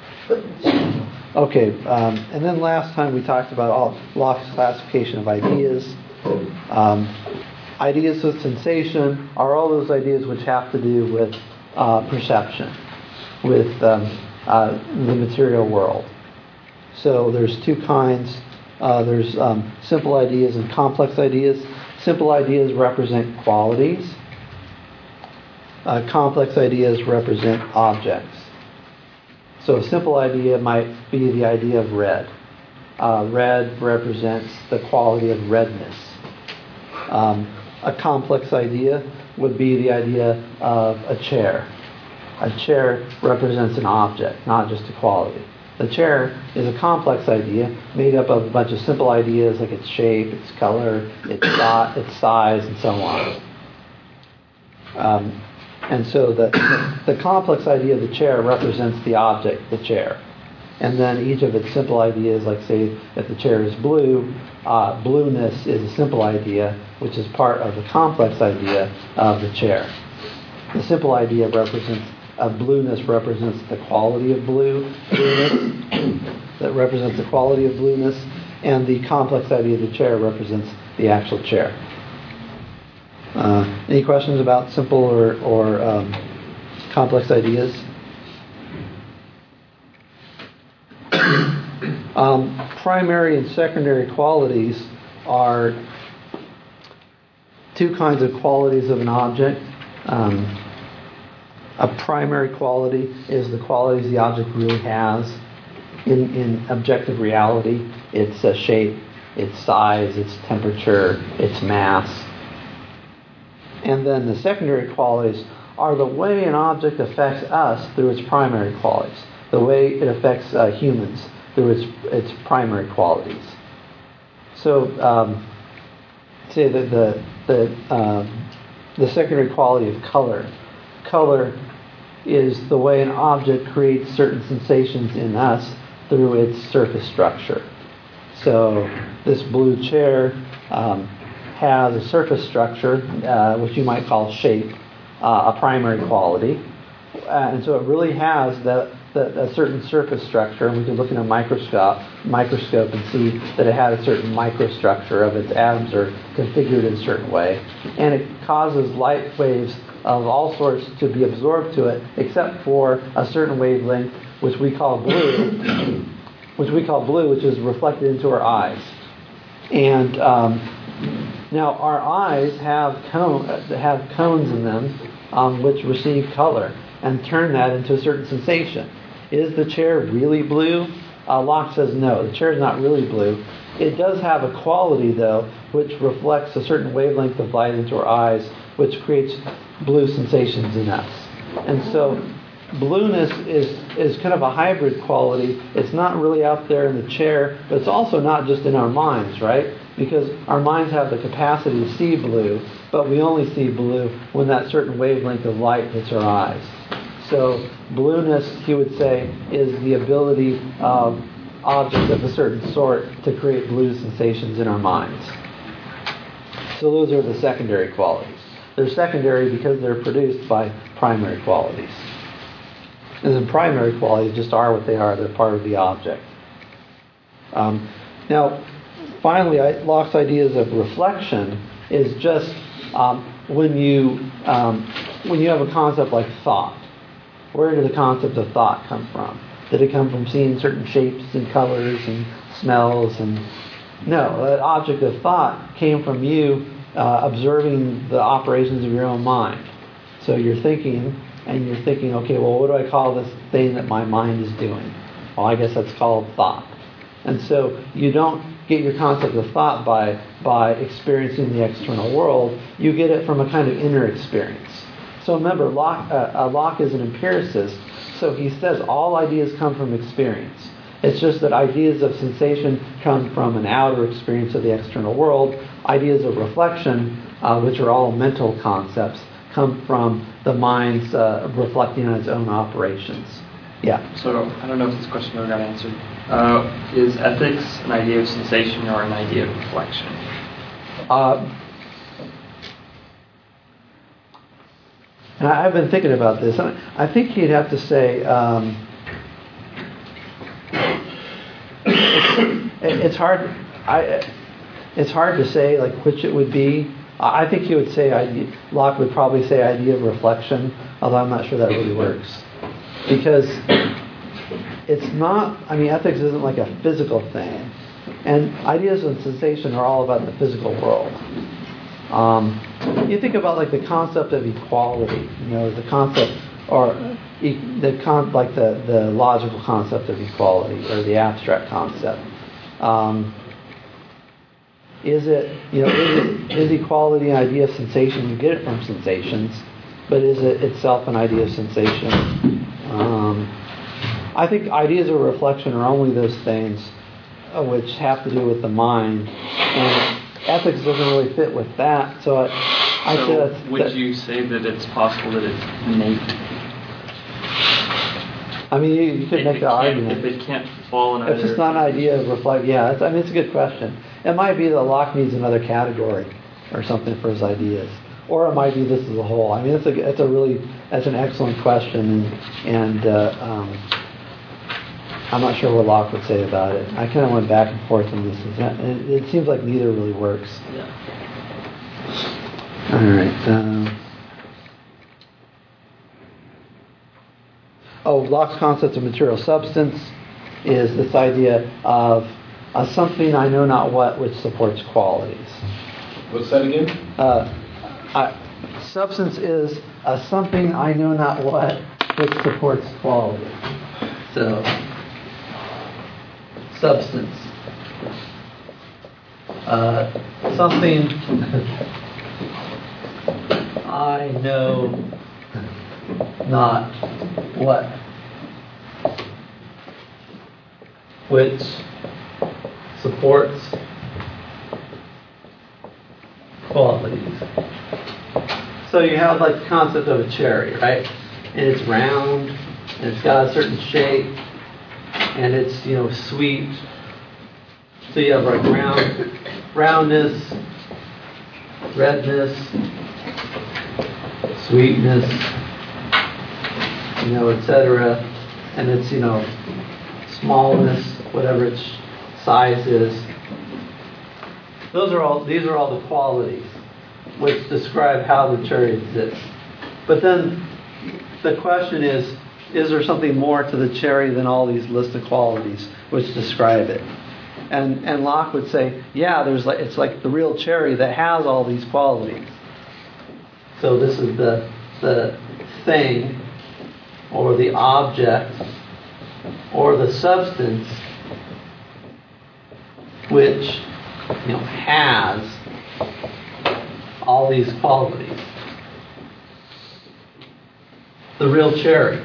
S1: Okay, um, and then last time we talked about all Locke's classification of ideas. Um, ideas with sensation are all those ideas which have to do with uh, perception, with um, uh, the material world. So there's two kinds. Uh, there's um, simple ideas and complex ideas. Simple ideas represent qualities. Uh, complex ideas represent objects. So a simple idea might be the idea of red. Uh, red represents the quality of redness. Um, a complex idea would be the idea of a chair. A chair represents an object, not just a quality. The chair is a complex idea made up of a bunch of simple ideas like its shape, its color, its, si- its size, and so on. Um, and so the, the complex idea of the chair represents the object, the chair. And then each of its simple ideas, like say if the chair is blue, uh, blueness is a simple idea, which is part of the complex idea of the chair. The simple idea represents Uh, blueness represents the quality of blue, blueness, that represents the quality of blueness, and the complex idea of the chair represents the actual chair. Uh, any questions about simple or, or um, complex ideas? um, primary and secondary qualities are two kinds of qualities of an object. Um, A primary quality is the qualities the object really has. in, in objective reality, its uh, shape, its size, its temperature, its mass. And then the secondary qualities are the way an object affects us through its primary qualities, the way it affects uh, humans through its its primary qualities. So, um, say that the the um, the secondary quality of color. Color is the way an object creates certain sensations in us through its surface structure. So, this blue chair um, has a surface structure, uh, which you might call shape, uh, a primary quality, uh, and so it really has the, the, a certain surface structure. And we can look in a microscope, microscope and see that it had a certain microstructure of its atoms are configured in a certain way, and it causes light waves of all sorts to be absorbed to it, except for a certain wavelength, which we call blue, which we call blue, which is reflected into our eyes. And um, now our eyes have cone, have cones in them, um, which receive color and turn that into a certain sensation. Is the chair really blue? Uh, Locke says no, the chair is not really blue. It does have a quality, though, which reflects a certain wavelength of light into our eyes, which creates blue sensations in us. And so blueness is, is kind of a hybrid quality. It's not really out there in the chair, but it's also not just in our minds, right? Because our minds have the capacity to see blue, but we only see blue when that certain wavelength of light hits our eyes. So blueness, he would say, is the ability of objects of a certain sort to create blue sensations in our minds. So those are the secondary qualities. They're secondary because they're produced by primary qualities. And then primary qualities just are what they are. They're part of the object. Um, now, finally, I, Locke's ideas of reflection is just um, when you um, when you have a concept like thought. Where did the concept of thought come from? Did it come from seeing certain shapes and colors and smells? And no, an object of thought came from you uh, observing the operations of your own mind. So you're thinking, and you're thinking, okay, well, what do I call this thing that my mind is doing? Well, I guess that's called thought. And so you don't get your concept of thought by by experiencing the external world. You get it from a kind of inner experience. So remember, Locke, uh, uh, Locke is an empiricist, so he says all ideas come from experience. It's just that ideas of sensation come from an outer experience of the external world. Ideas of reflection, uh, which are all mental concepts, come from the mind's uh, reflecting on its own operations. Yeah.
S5: So I don't know if this question ever got answered. Uh, is ethics an idea of sensation or an idea of reflection?
S1: Uh, and I, I've been thinking about this. And I think you'd have to say um, it's, it's hard. I it's hard to say like which it would be. I think he would say idea, Locke would probably say idea of reflection, although I'm not sure that really works. Because it's not, I mean, ethics isn't like a physical thing. And ideas and sensation are all about the physical world. Um, you think about like the concept of equality, you know, the concept, or e- the con- like the, the logical concept of equality, or the abstract concept. Um, is it, you know, is, is equality an idea of sensation? You get it from sensations, but is it itself an idea of sensation? Um, I think ideas of reflection are only those things uh, which have to do with the mind, and ethics doesn't really fit with that. So I, I
S5: so
S1: say that's,
S5: would
S1: that,
S5: you say that it's possible that it's innate?
S1: I mean, you, you could
S5: If
S1: make
S5: it
S1: the
S5: can't-
S1: argument.
S5: If it can't fall in
S1: If
S5: either...
S1: it's not an idea of reflect, yeah, it's, I mean, it's a good question. It might be that Locke needs another category or something for his ideas. Or it might be this as a whole. I mean, it's a, it's a really, that's an excellent question, and, and uh, um, I'm not sure what Locke would say about it. I kind of went back and forth on this, and it, it seems like neither really works.
S5: Yeah.
S1: All right. Um, oh, Locke's concept of material substance is this idea of a something I know not what which supports qualities.
S3: What's that again?
S1: Uh, I, substance is a something I know not what which supports quality. So, substance. Uh, something I know not what, which supports qualities. So you have like the concept of a cherry, right? And it's round, and it's got a certain shape, and it's, you know, sweet. So you have like round, roundness, redness, sweetness, you know, et cetera. And it's, you know, smallness, whatever its size is. Those are all, these are all the qualities which describe how the cherry exists. But then the question is, is there something more to the cherry than all these list of qualities which describe it? And and Locke would say, yeah, there's like it's like the real cherry that has all these qualities. So this is the the thing, or the object, or the substance which, you know, has all these qualities. The real cherry.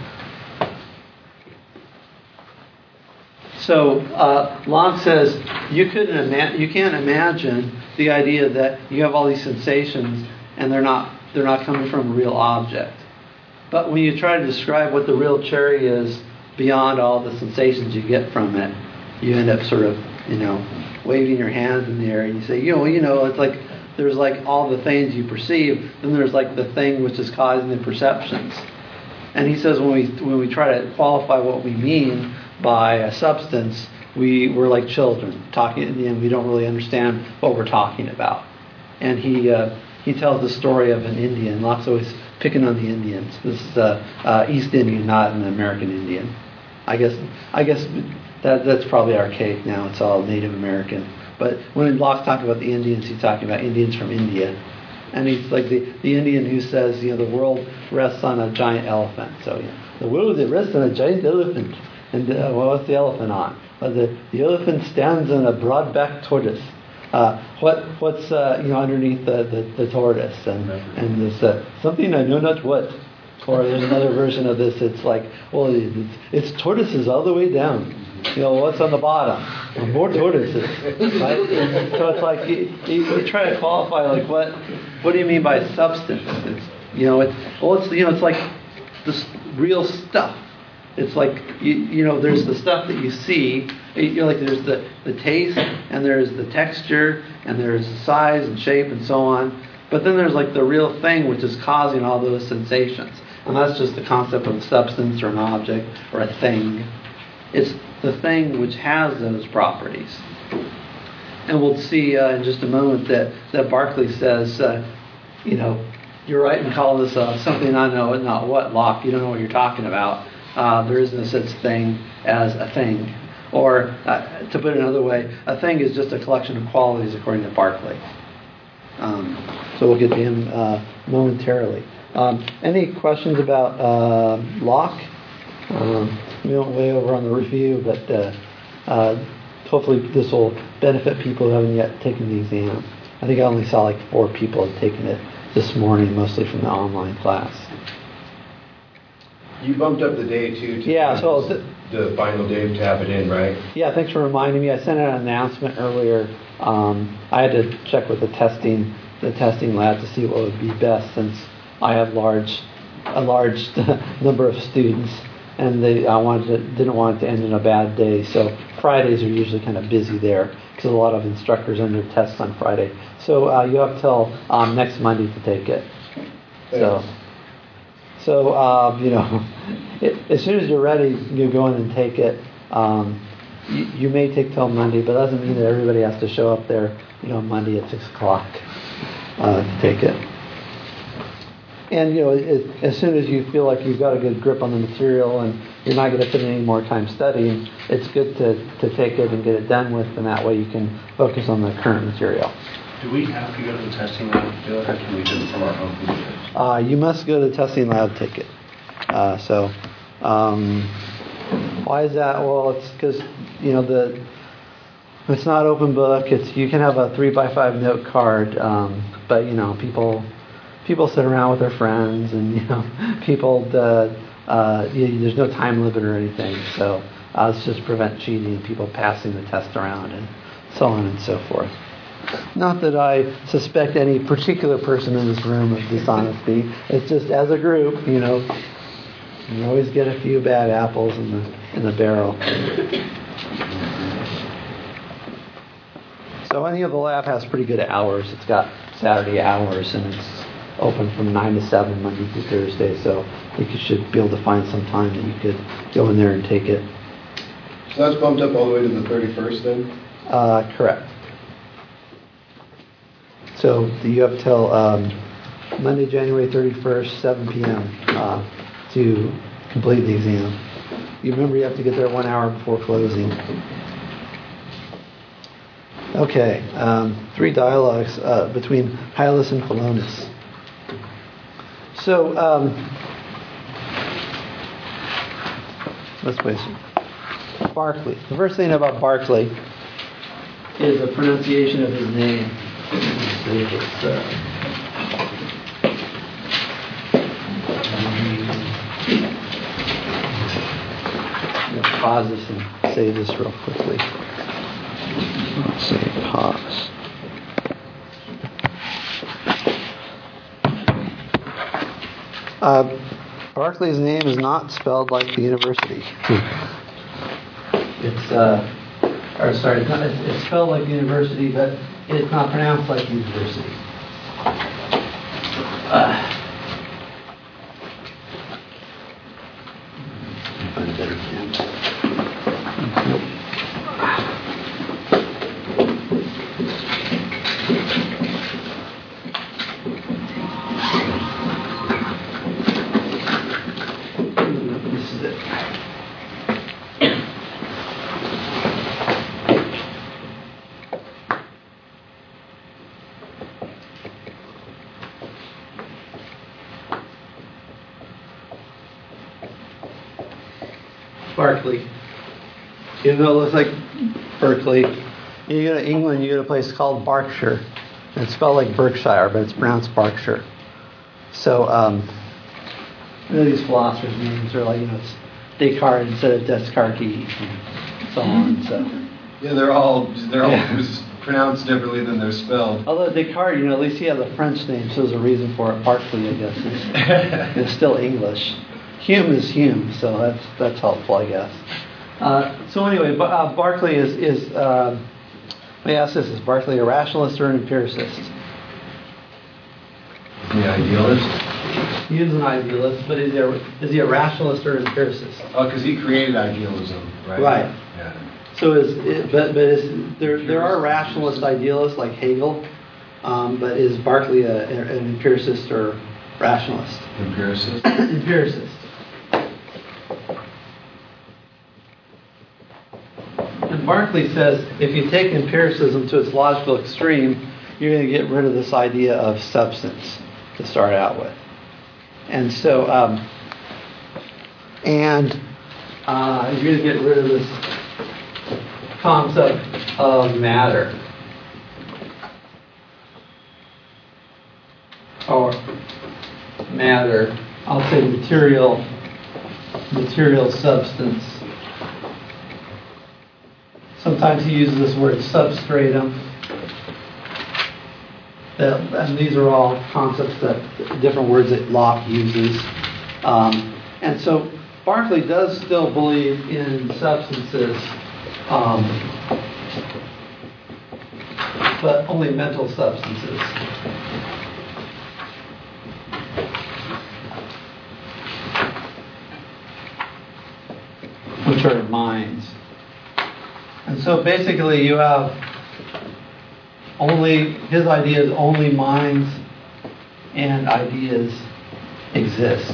S1: So uh, Locke says you couldn't ima- you can't imagine the idea that you have all these sensations and they're not they're not coming from a real object. But when you try to describe what the real cherry is beyond all the sensations you get from it, you end up sort of, you know, waving your hands in the air and you say, you know, you know, it's like there's like all the things you perceive, then there's like the thing which is causing the perceptions. And he says when we when we try to qualify what we mean by a substance, we we're like children talking. In the end, we don't really understand what we're talking about. And he uh, he tells the story of an Indian. Locke's always picking on the Indians. This is a uh, uh, East Indian, not an American Indian. I guess I guess that that's probably archaic now. It's all Native American. But when Locke's talking about the Indians, he's talking about Indians from India. And he's like the, the Indian who says, you know, the world rests on a giant elephant. So, you know, the world it rests on a giant elephant. And uh, well, what's the elephant on? Well, the, the elephant stands on a broad-backed tortoise. Uh, what what's uh, you know underneath the, the, the tortoise? And and there's uh, something I know not what. Or there's another version of this. It's like, well, it's, it's tortoises all the way down. You know, what's on the bottom? Well, more tortoises, right? So it's like you, you, you try to qualify, like what? What do you mean by substance? It's, you know, it's well, it's you know, it's like this real stuff. It's like you, you know, there's the stuff that you see. You know, like there's the, the taste, and there's the texture, and there's the size and shape, and so on. But then there's like the real thing, which is causing all those sensations, and that's just the concept of a substance or an object or a thing. It's the thing which has those properties. And we'll see uh, in just a moment that, that Berkeley says, uh, you know, you're right in calling this uh, something I know not what, Locke. You don't know what you're talking about. Uh, there is no such thing as a thing. Or, uh, to put it another way, a thing is just a collection of qualities according to Berkeley. Um, so we'll get to him uh, momentarily. Um, any questions about uh, Locke? Um, we went way over on the review, but uh, uh, hopefully this will benefit people who haven't yet taken the exam. I think I only saw like four people had taken it this morning, mostly from the online class.
S3: You bumped up the day too. To
S1: Yeah, so th-
S3: the final day to have it in, right?
S1: Yeah, thanks for reminding me. I sent out an announcement earlier. Um, I had to check with the testing the testing lab to see what would be best, since I have large a large number of students, and they I wanted to, didn't want it to end in a bad day. So Fridays are usually kind of busy there because a lot of instructors end their tests on Friday. So uh, you have till um, next Monday to take it. So. So, uh, you know, it, as soon as you're ready, you go in and take it. Um, you, you may take till Monday, but that doesn't mean that everybody has to show up there, you know, Monday at six o'clock uh, to take it. And, you know, it, as soon as you feel like you've got a good grip on the material and you're not going to put in any more time studying, it's good to, to take it and get it done with, and that way you can focus on the current material.
S6: Do we have to go to the testing lab to do it, or can we do it from our home computers?
S1: Uh, you must go to the testing lab to take it. Uh, so um, Why is that? Well, it's because, you know, the it's not open book. It's you can have a three by five note card, um, but you know, people people sit around with their friends, and you know, people the, uh, you, there's no time limit or anything. So uh, it's just prevent cheating, people passing the test around, and so on and so forth. Not that I suspect any particular person in this room of dishonesty. It's just as a group, you know, you always get a few bad apples in the in the barrel. So any of the lab has pretty good hours. It's got Saturday hours, and it's open from nine to seven Monday through Thursday. So I think you should be able to find some time that you could go in there and take it.
S3: So that's bumped up all the way to the thirty-first then?
S1: Uh, correct. So you have till um, Monday, January thirty-first, seven p.m. Uh, to complete the exam. You remember you have to get there one hour before closing. Okay, um, three dialogues uh, between Hylas and Philonous. So, um, let's wait. Barclay. The first thing about Barclay is the pronunciation of his name. Let's see if it's, uh, I'm going to pause this and say this real quickly. Let's say pause. Uh, Barclay's name is not spelled like the university. It's, uh, or sorry, it's, not, it's, it's spelled like the university, but it's not pronounced like the university. Uh, find a better example. Nope. This is it. Barclay. Even though it looks like Berkeley, you go to England, you go to a place called Berkshire. And it's spelled like Berkshire, but it's pronounced Berkshire. So, um, you know, these philosophers' names are like, you know, it's Descartes instead of Descartes, and so on. So,
S3: Yeah, they're all they're all
S1: Yeah.
S3: just pronounced differently than they're spelled.
S1: although Descartes, you know, at least he has a French name, so there's a reason for it. Barclay, I guess, is it's still English. Hume is Hume, so that's that's helpful, I guess. Uh, so anyway, uh, Barclay is is. Uh, let me ask this: is Barclay a rationalist or an empiricist?
S3: The idealist?
S1: He is an idealist, but is he a, is he a rationalist or an empiricist?
S3: Oh, because he created idealism, right?
S1: Right.
S3: Yeah.
S1: So is it, but but is there there are rationalist idealists like Hegel, um, but is Barclay a, an empiricist or rationalist?
S3: Empiricist?
S1: Empiricist. And Barclay says if you take empiricism to its logical extreme, you're going to get rid of this idea of substance to start out with. And so, um, and uh, you're going to get rid of this concept of matter. Or matter, I'll say material, material substance. Sometimes he uses this word substratum. That, and these are all concepts that, different words that Locke uses. Um, and so Barclay does still believe in substances, um, but only mental substances. Which are minds. And so basically you have only, his idea is only minds and ideas exist.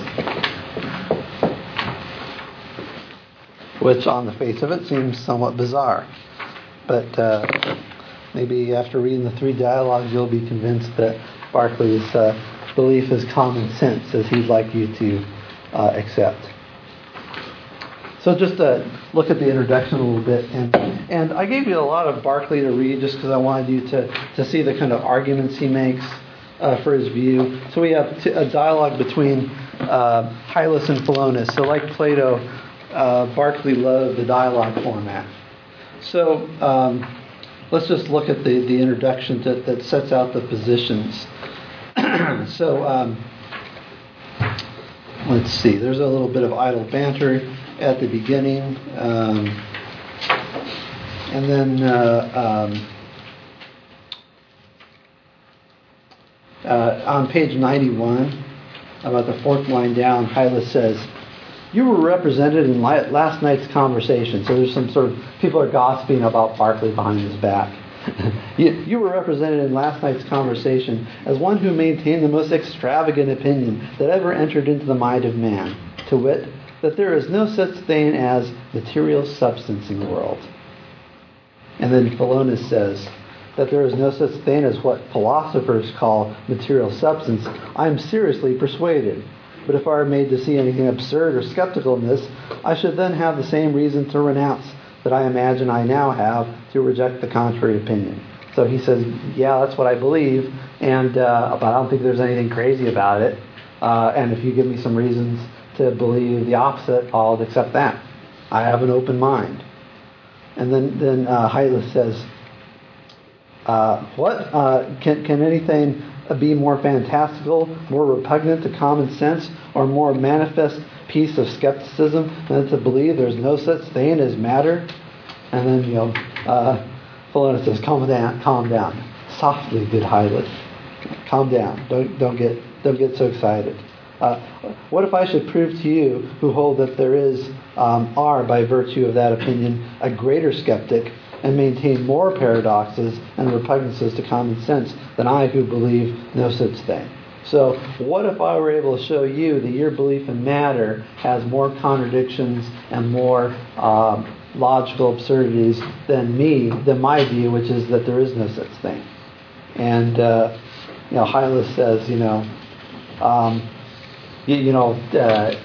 S1: Which on the face of it seems somewhat bizarre. But uh, maybe after reading the three dialogues you'll be convinced that Barclay's uh, belief is common sense as he'd like you to uh, accept. So just to look at the introduction a little bit, and and I gave you a lot of Berkeley to read just because I wanted you to, to see the kind of arguments he makes uh, for his view. So we have t- a dialogue between uh, Hylas and Philonous. So like Plato, uh, Berkeley loved the dialogue format. So um, let's just look at the, the introduction that, that sets out the positions. so um, let's see, there's a little bit of idle banter at the beginning. Um, and then uh, um, uh, on page ninety-one, about the fourth line down, Hylas says, "You were represented in li- last night's conversation." So there's some sort of, people are gossiping about Berkeley behind his back. you, you were represented in last night's conversation as one who maintained the most extravagant opinion that ever entered into the mind of man, to wit, that there is no such thing as material substance in the world. And then Philonous says that there is no such thing as what philosophers call material substance. I am seriously persuaded. But if I were made to see anything absurd or skeptical in this, I should then have the same reason to renounce that I imagine I now have to reject the contrary opinion. So he says, yeah, that's what I believe, and uh, but I don't think there's anything crazy about it. Uh, and if you give me some reasons to believe the opposite, I'll accept that. I have an open mind. And then then uh, Hylas says, uh, what uh, can can anything be more fantastical, more repugnant to common sense, or more manifest piece of skepticism than to believe there's no such thing as matter? And then, you know, uh, Philonous says, calm down, calm down. Softly, good Hylas. Calm down. Don't don't get don't get so excited. Uh, what if I should prove to you, who hold that there is, um, are, by virtue of that opinion, a greater skeptic, and maintain more paradoxes and repugnances to common sense than I, who believe no such thing? So what if I were able to show you that your belief in matter has more contradictions and more um, logical absurdities than me, than my view, which is that there is no such thing? And, uh, you know, Hylas says, you know, um, you, you know, uh,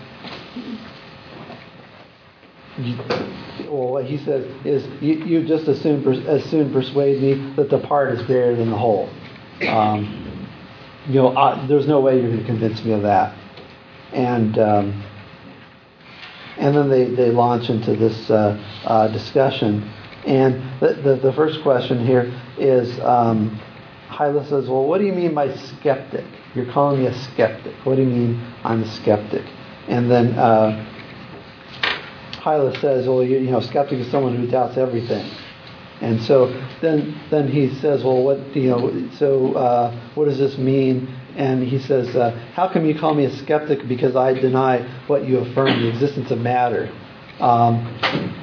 S1: you, well, what he says is, you, you just as soon, as soon persuade me that the part is greater than the whole. Um, you know, I, there's no way you're going to convince me of that. And um, and then they, they launch into this uh, uh, discussion. And the, the the first question here is, um, Hylas says, well, what do you mean by skeptic? You're calling me a skeptic. What do you mean I'm a skeptic? And then uh, Hylas says, well, you, you know, skeptic is someone who doubts everything. And so then then he says, well, what, you know, so uh, what does this mean? And he says, uh, how come you call me a skeptic because I deny what you affirm, the existence of matter? Um,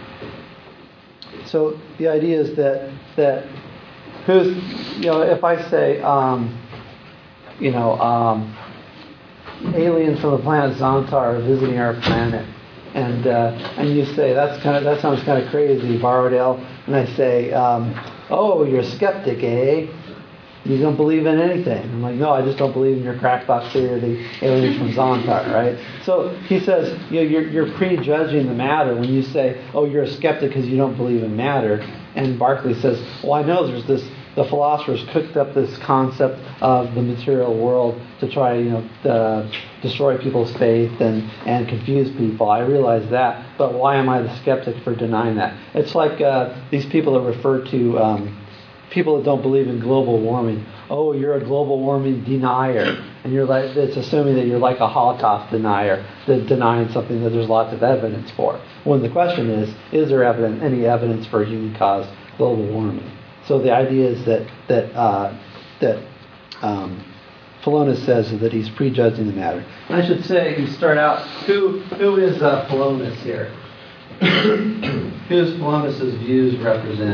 S1: so the idea is that that who's, you know, if I say, um, you know, um, aliens from the planet Xantar are visiting our planet, and uh, and you say that's kind of that sounds kind of crazy, Borrowdale, and I say, um, oh, you're a skeptic, eh? You don't believe in anything. I'm like, no, I just don't believe in your crackpot theory of the aliens from Xantar, right? So he says, you know, you're, you're prejudging the matter when you say, oh, you're a skeptic because you don't believe in matter. And Berkeley says, well, I know there's this, the philosophers cooked up this concept of the material world to try, you know, uh, destroy people's faith and, and confuse people. I realize that, but why am I the skeptic for denying that? It's like uh, these people that refer to um, people that don't believe in global warming. Oh, you're a global warming denier, and you're like, it's assuming that you're like a Holocaust denier, that denying something that there's lots of evidence for. When the question is, is there evidence, any evidence for human-caused global warming? So the idea is that that uh, that um, Philonous says that he's prejudging the matter. And I should say, you start out, who who is uh, Philonous here? Who's Philonous' views represent?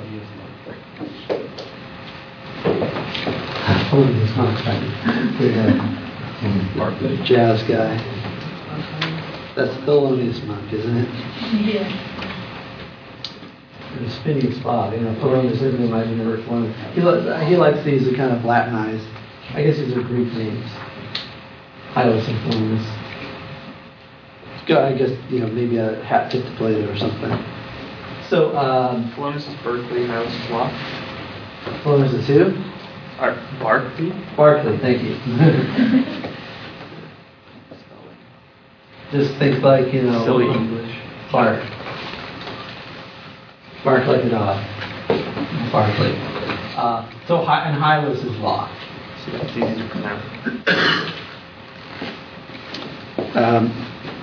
S1: Philonous monk, right? Jazz guy. That's Thelonious Monk, isn't it?
S7: Yeah.
S1: The spinning spot, you know, Philonous, everybody might have never flown. He, li- he likes these kind of Latinized. I guess these are Greek names. Hylas and Philonous. go- I guess, you know, maybe a hat tip to play or something. So, um,
S5: Philonous is Berkeley, Hylas is law.
S1: Philonous is who?
S5: Or Barkley?
S1: Barkley, thank you. Just think like, you know,
S5: Silly English.
S1: Bark. Bark like a dog. Barkley. Uh, so, Hy- and Hylas is law.
S5: So that's easy to pronounce.
S1: Um,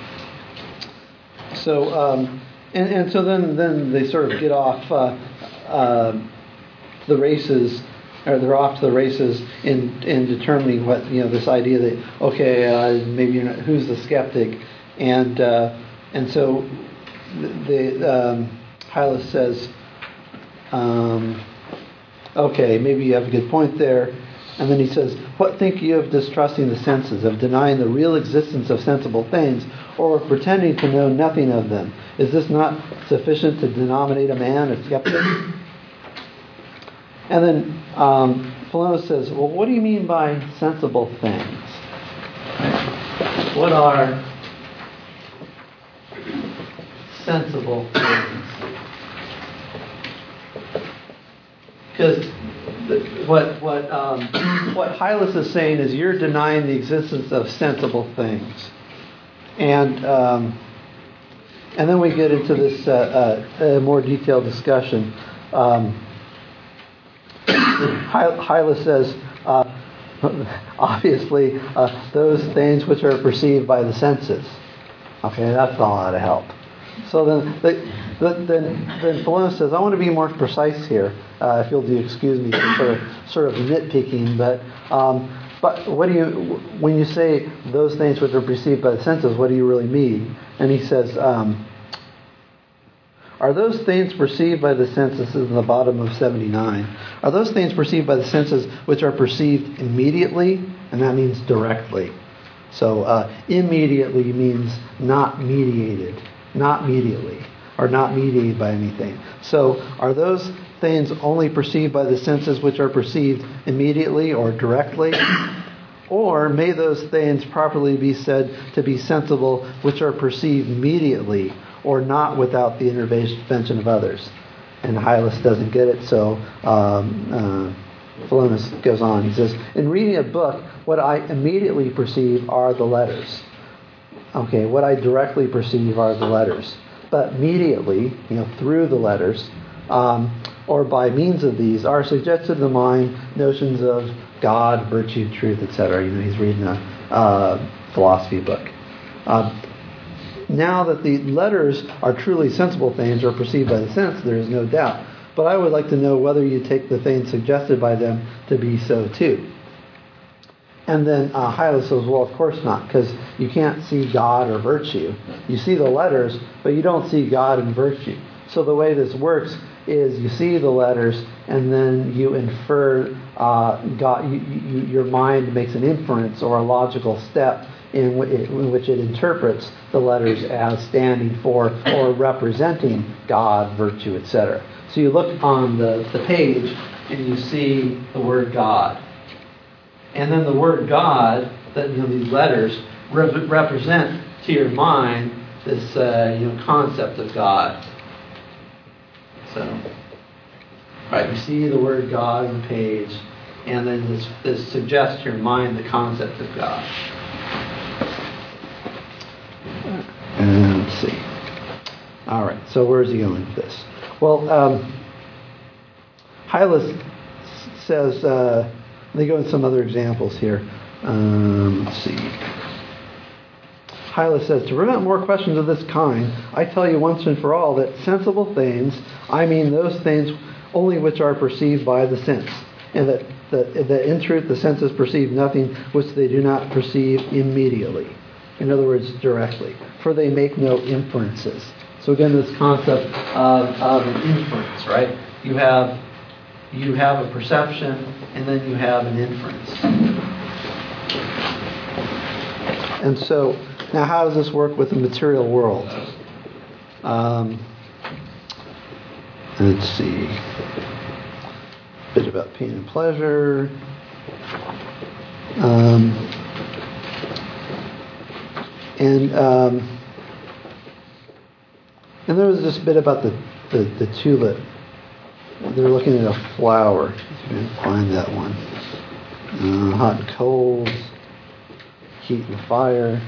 S1: so, um, and, and so then, then they sort of get off uh, uh, the races, or they're off to the races in in determining what, you know, this idea that, okay, uh, maybe you're not, who's the skeptic, and uh, and so the um, Hylas says, um, okay, maybe you have a good point there. And then he says, what think you of distrusting the senses, of denying the real existence of sensible things, or of pretending to know nothing of them? Is this not sufficient to denominate a man a skeptic? And then um, Philonous says, well, what do you mean by sensible things? What are sensible things? Because what what um, what Hylas is saying is you're denying the existence of sensible things, and um, and then we get into this uh, uh, more detailed discussion. Um, Hylas says, uh, obviously, uh, those things which are perceived by the senses. Okay, that's not a lot of help. So then, the, the, then, then Philonous says, I want to be more precise here. Uh, if you'll do, excuse me for sort of, sort of nitpicking, but um, but what do you, when you say those things which are perceived by the senses, what do you really mean? And he says, um, are those things perceived by the senses, this is in the bottom of seventy-nine, are those things perceived by the senses which are perceived immediately? And that means directly. So uh, immediately means not mediated, not mediately, or not mediated by anything. So are those things only perceived by the senses which are perceived immediately or directly? Or may those things properly be said to be sensible which are perceived immediately or not without the intervention of others? And Hylas doesn't get it, so um, uh, Philonous goes on. He says, in reading a book, what I immediately perceive are the letters. Okay, what I directly perceive are the letters. But immediately, you know, through the letters, um, or by means of these, are suggested to the mind notions of God, virtue, truth, et cetera. You know, he's reading a uh, philosophy book. Uh, now that the letters are truly sensible things or perceived by the sense, there is no doubt. But I would like to know whether you take the things suggested by them to be so too. And then uh, Hylas says, well, of course not, because you can't see God or virtue. You see the letters, but you don't see God and virtue. So the way this works is you see the letters, and then you infer, uh, God, you, you, your mind makes an inference or a logical step in, w- in which it interprets the letters as standing for or representing God, virtue, et cetera. So you look on the, the page, and you see the word God. And then the word God, that, you know, these letters re- represent to your mind this uh, you know concept of God. So, right, you see the word God on the page, and then this, this suggests to your mind the concept of God. And let's see. All right, so where's he going with this? Well, um, Hylas says, uh, they go into some other examples here. Um, let's see. Hylas says, to prevent more questions of this kind, I tell you once and for all that sensible things, I mean those things only which are perceived by the sense, and that, that, that in truth the senses perceive nothing which they do not perceive immediately. In other words, directly. For they make no inferences. So again, this concept of, of an inference, right? You have you have a perception, and then you have an inference. And so, now how does this work with the material world? Um, let's see. A bit about pain and pleasure. Um, and um, And there was this bit about the, the, the tulip. They're looking at a flower. If you can find that one. Uh, hot and cold, heat and fire.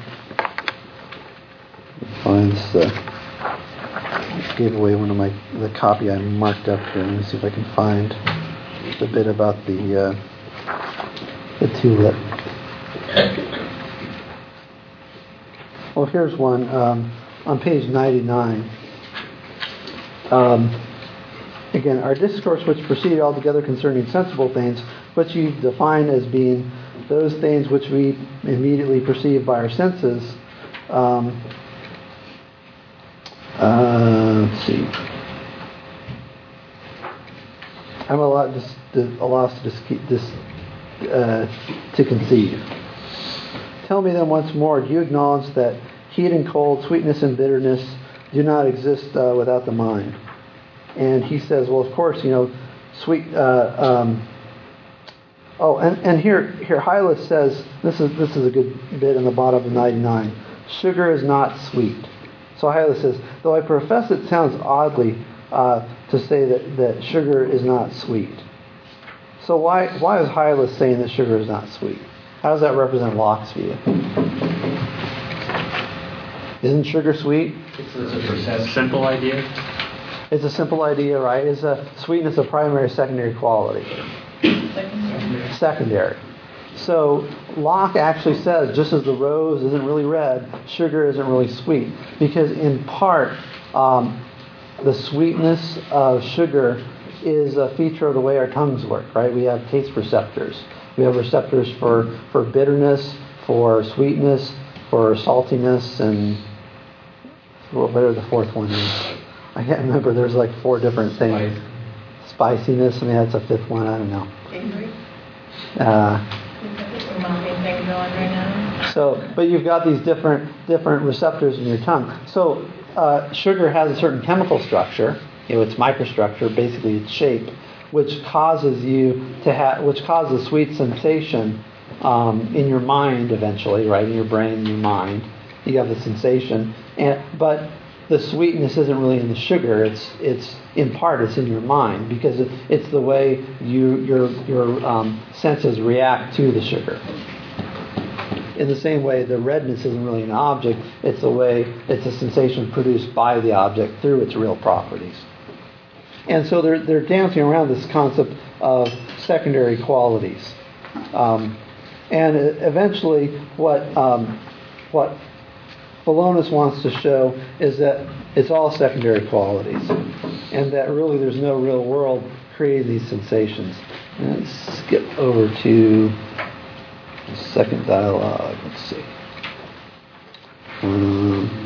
S1: Finds the. I gave away one of my the copy I marked up here. Let me see if I can find the bit about the uh, the tulip. Well, here's one um, on page ninety-nine. Um, again, our discourse which proceed altogether concerning sensible things, which you define as being those things which we immediately perceive by our senses. Um, uh, let's see. I'm allowed to, allow us to dis, dis, uh, to conceive. Tell me then once more, do you acknowledge that heat and cold, sweetness and bitterness do not exist uh, without the mind? And he says, well, of course, you know, sweet. Uh, um, oh, and, and here, here Hylas says this is this is a good bit in the bottom of ninety-nine. Sugar is not sweet. So Hylas says, though I profess it sounds oddly uh, to say that, that sugar is not sweet. So why why is Hylas saying that sugar is not sweet? How does that represent Locke's view? Isn't sugar sweet?
S5: It's a, a simple idea.
S1: It's a simple idea, right? Is a sweetness a primary or secondary quality?
S7: Secondary.
S1: Secondary. So Locke actually says, just as the rose isn't really red, sugar isn't really sweet. Because in part, um, the sweetness of sugar is a feature of the way our tongues work, right? We have taste receptors. We have receptors for, for bitterness, for sweetness, for saltiness, and whatever the fourth one is. I can't remember. There's like four different things. Spice. Spiciness. I mean, that's a fifth one. I don't know.
S7: Angry.
S1: Uh,
S7: Thing going right now.
S1: so, but you've got these different different receptors in your tongue. So, uh, sugar has a certain chemical structure. You know, its microstructure, basically its shape, which causes you to have, which causes sweet sensation um, in your mind eventually, right? In your brain, in your mind, you have the sensation, and but the sweetness isn't really in the sugar. It's it's in part it's in your mind because it, it's the way you your your um, senses react to the sugar. In the same way, the redness isn't really an object. It's the way it's a sensation produced by the object through its real properties. And so they're they're dancing around this concept of secondary qualities. Um, and eventually, what um, what Philonous wants to show is that it's all secondary qualities, and that really there's no real world creating these sensations. And let's skip over to the second dialogue. Let's see. Um,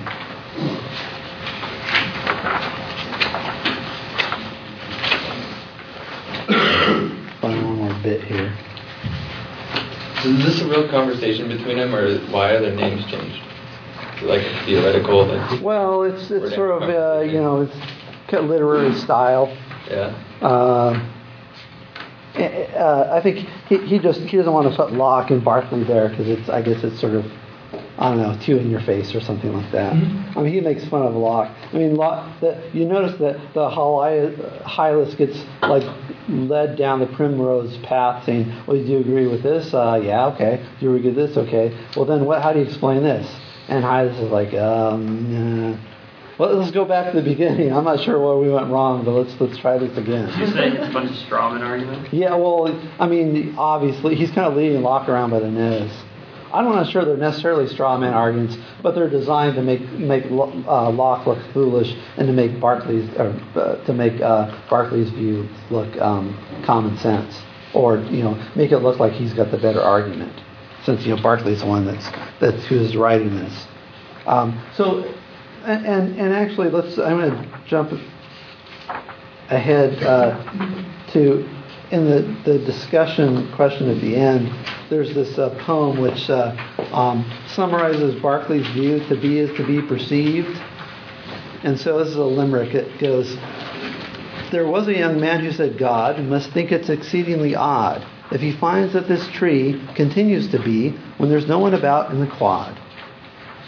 S1: find one more bit here.
S8: So is this a real conversation between them, or why are their names changed? Is it like a theoretical? Like,
S1: well, it's it's sort of uh, you know it's kind of literary style.
S8: yeah.
S1: Uh, uh, I think he, he just he doesn't want to put Locke and Berkeley there because it's I guess it's sort of I don't know two in your face or something like that. Mm-hmm. I mean he makes fun of Locke. I mean Locke, the, you notice that the Hylas gets like led down the primrose path saying, well, do you agree with this? Uh, yeah, okay. Do you agree with this? Okay. Well then what? How do you explain this? And Hylas is like, um, nah. Well, let's go back to the beginning. I'm not sure where we went wrong, but let's let's try this again.
S5: You're saying it's a bunch of strawman arguments?
S1: Yeah, well, I mean, obviously, he's kind of leading Locke around by the nose. I'm not sure they're necessarily straw man arguments, but they're designed to make make uh, Locke look foolish and to make Berkeley's or uh, to make uh, Berkeley's view look um, common sense, or you know, make it look like he's got the better argument, since you know Berkeley's the one that's that's who's writing this. Um, so, and, and and actually, let's I'm going to jump ahead uh, to. In the, the discussion question at the end, there's this uh, poem which uh, um, summarizes Berkeley's view to be is to be perceived. And so this is a limerick. It goes, there was a young man who said God must think it's exceedingly odd if he finds that this tree continues to be when there's no one about in the quad.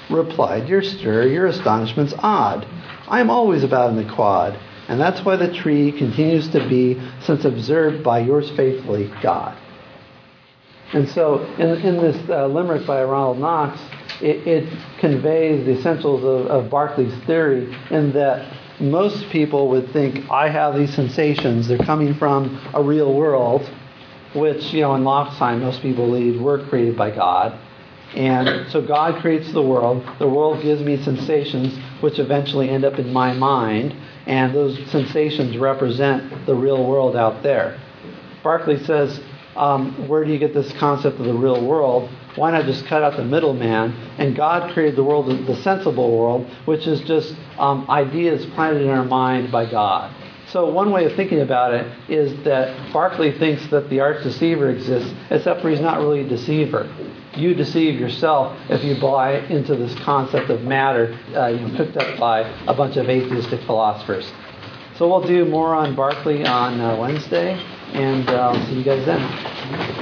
S1: replied, your stir, your astonishment's odd. I am always about in the quad, and that's why the tree continues to be, since observed by yours faithfully, God. And so, in, in this uh, limerick by Ronald Knox, it, it conveys the essentials of, of Berkeley's theory in that most people would think, I have these sensations, they're coming from a real world, which, you know, in Locke's time, most people believe were created by God. And so God creates the world. The world gives me sensations which eventually end up in my mind, and those sensations represent the real world out there. Berkeley says, um, where do you get this concept of the real world? Why not just cut out the middleman? And God created the world, the sensible world, which is just um, ideas planted in our mind by God. So one way of thinking about it is that Berkeley thinks that the arch deceiver exists, except for he's not really a deceiver. You deceive yourself if you buy into this concept of matter, uh, you know, cooked up by a bunch of atheistic philosophers. So we'll do more on Berkeley on uh, Wednesday, and uh, I'll see you guys then.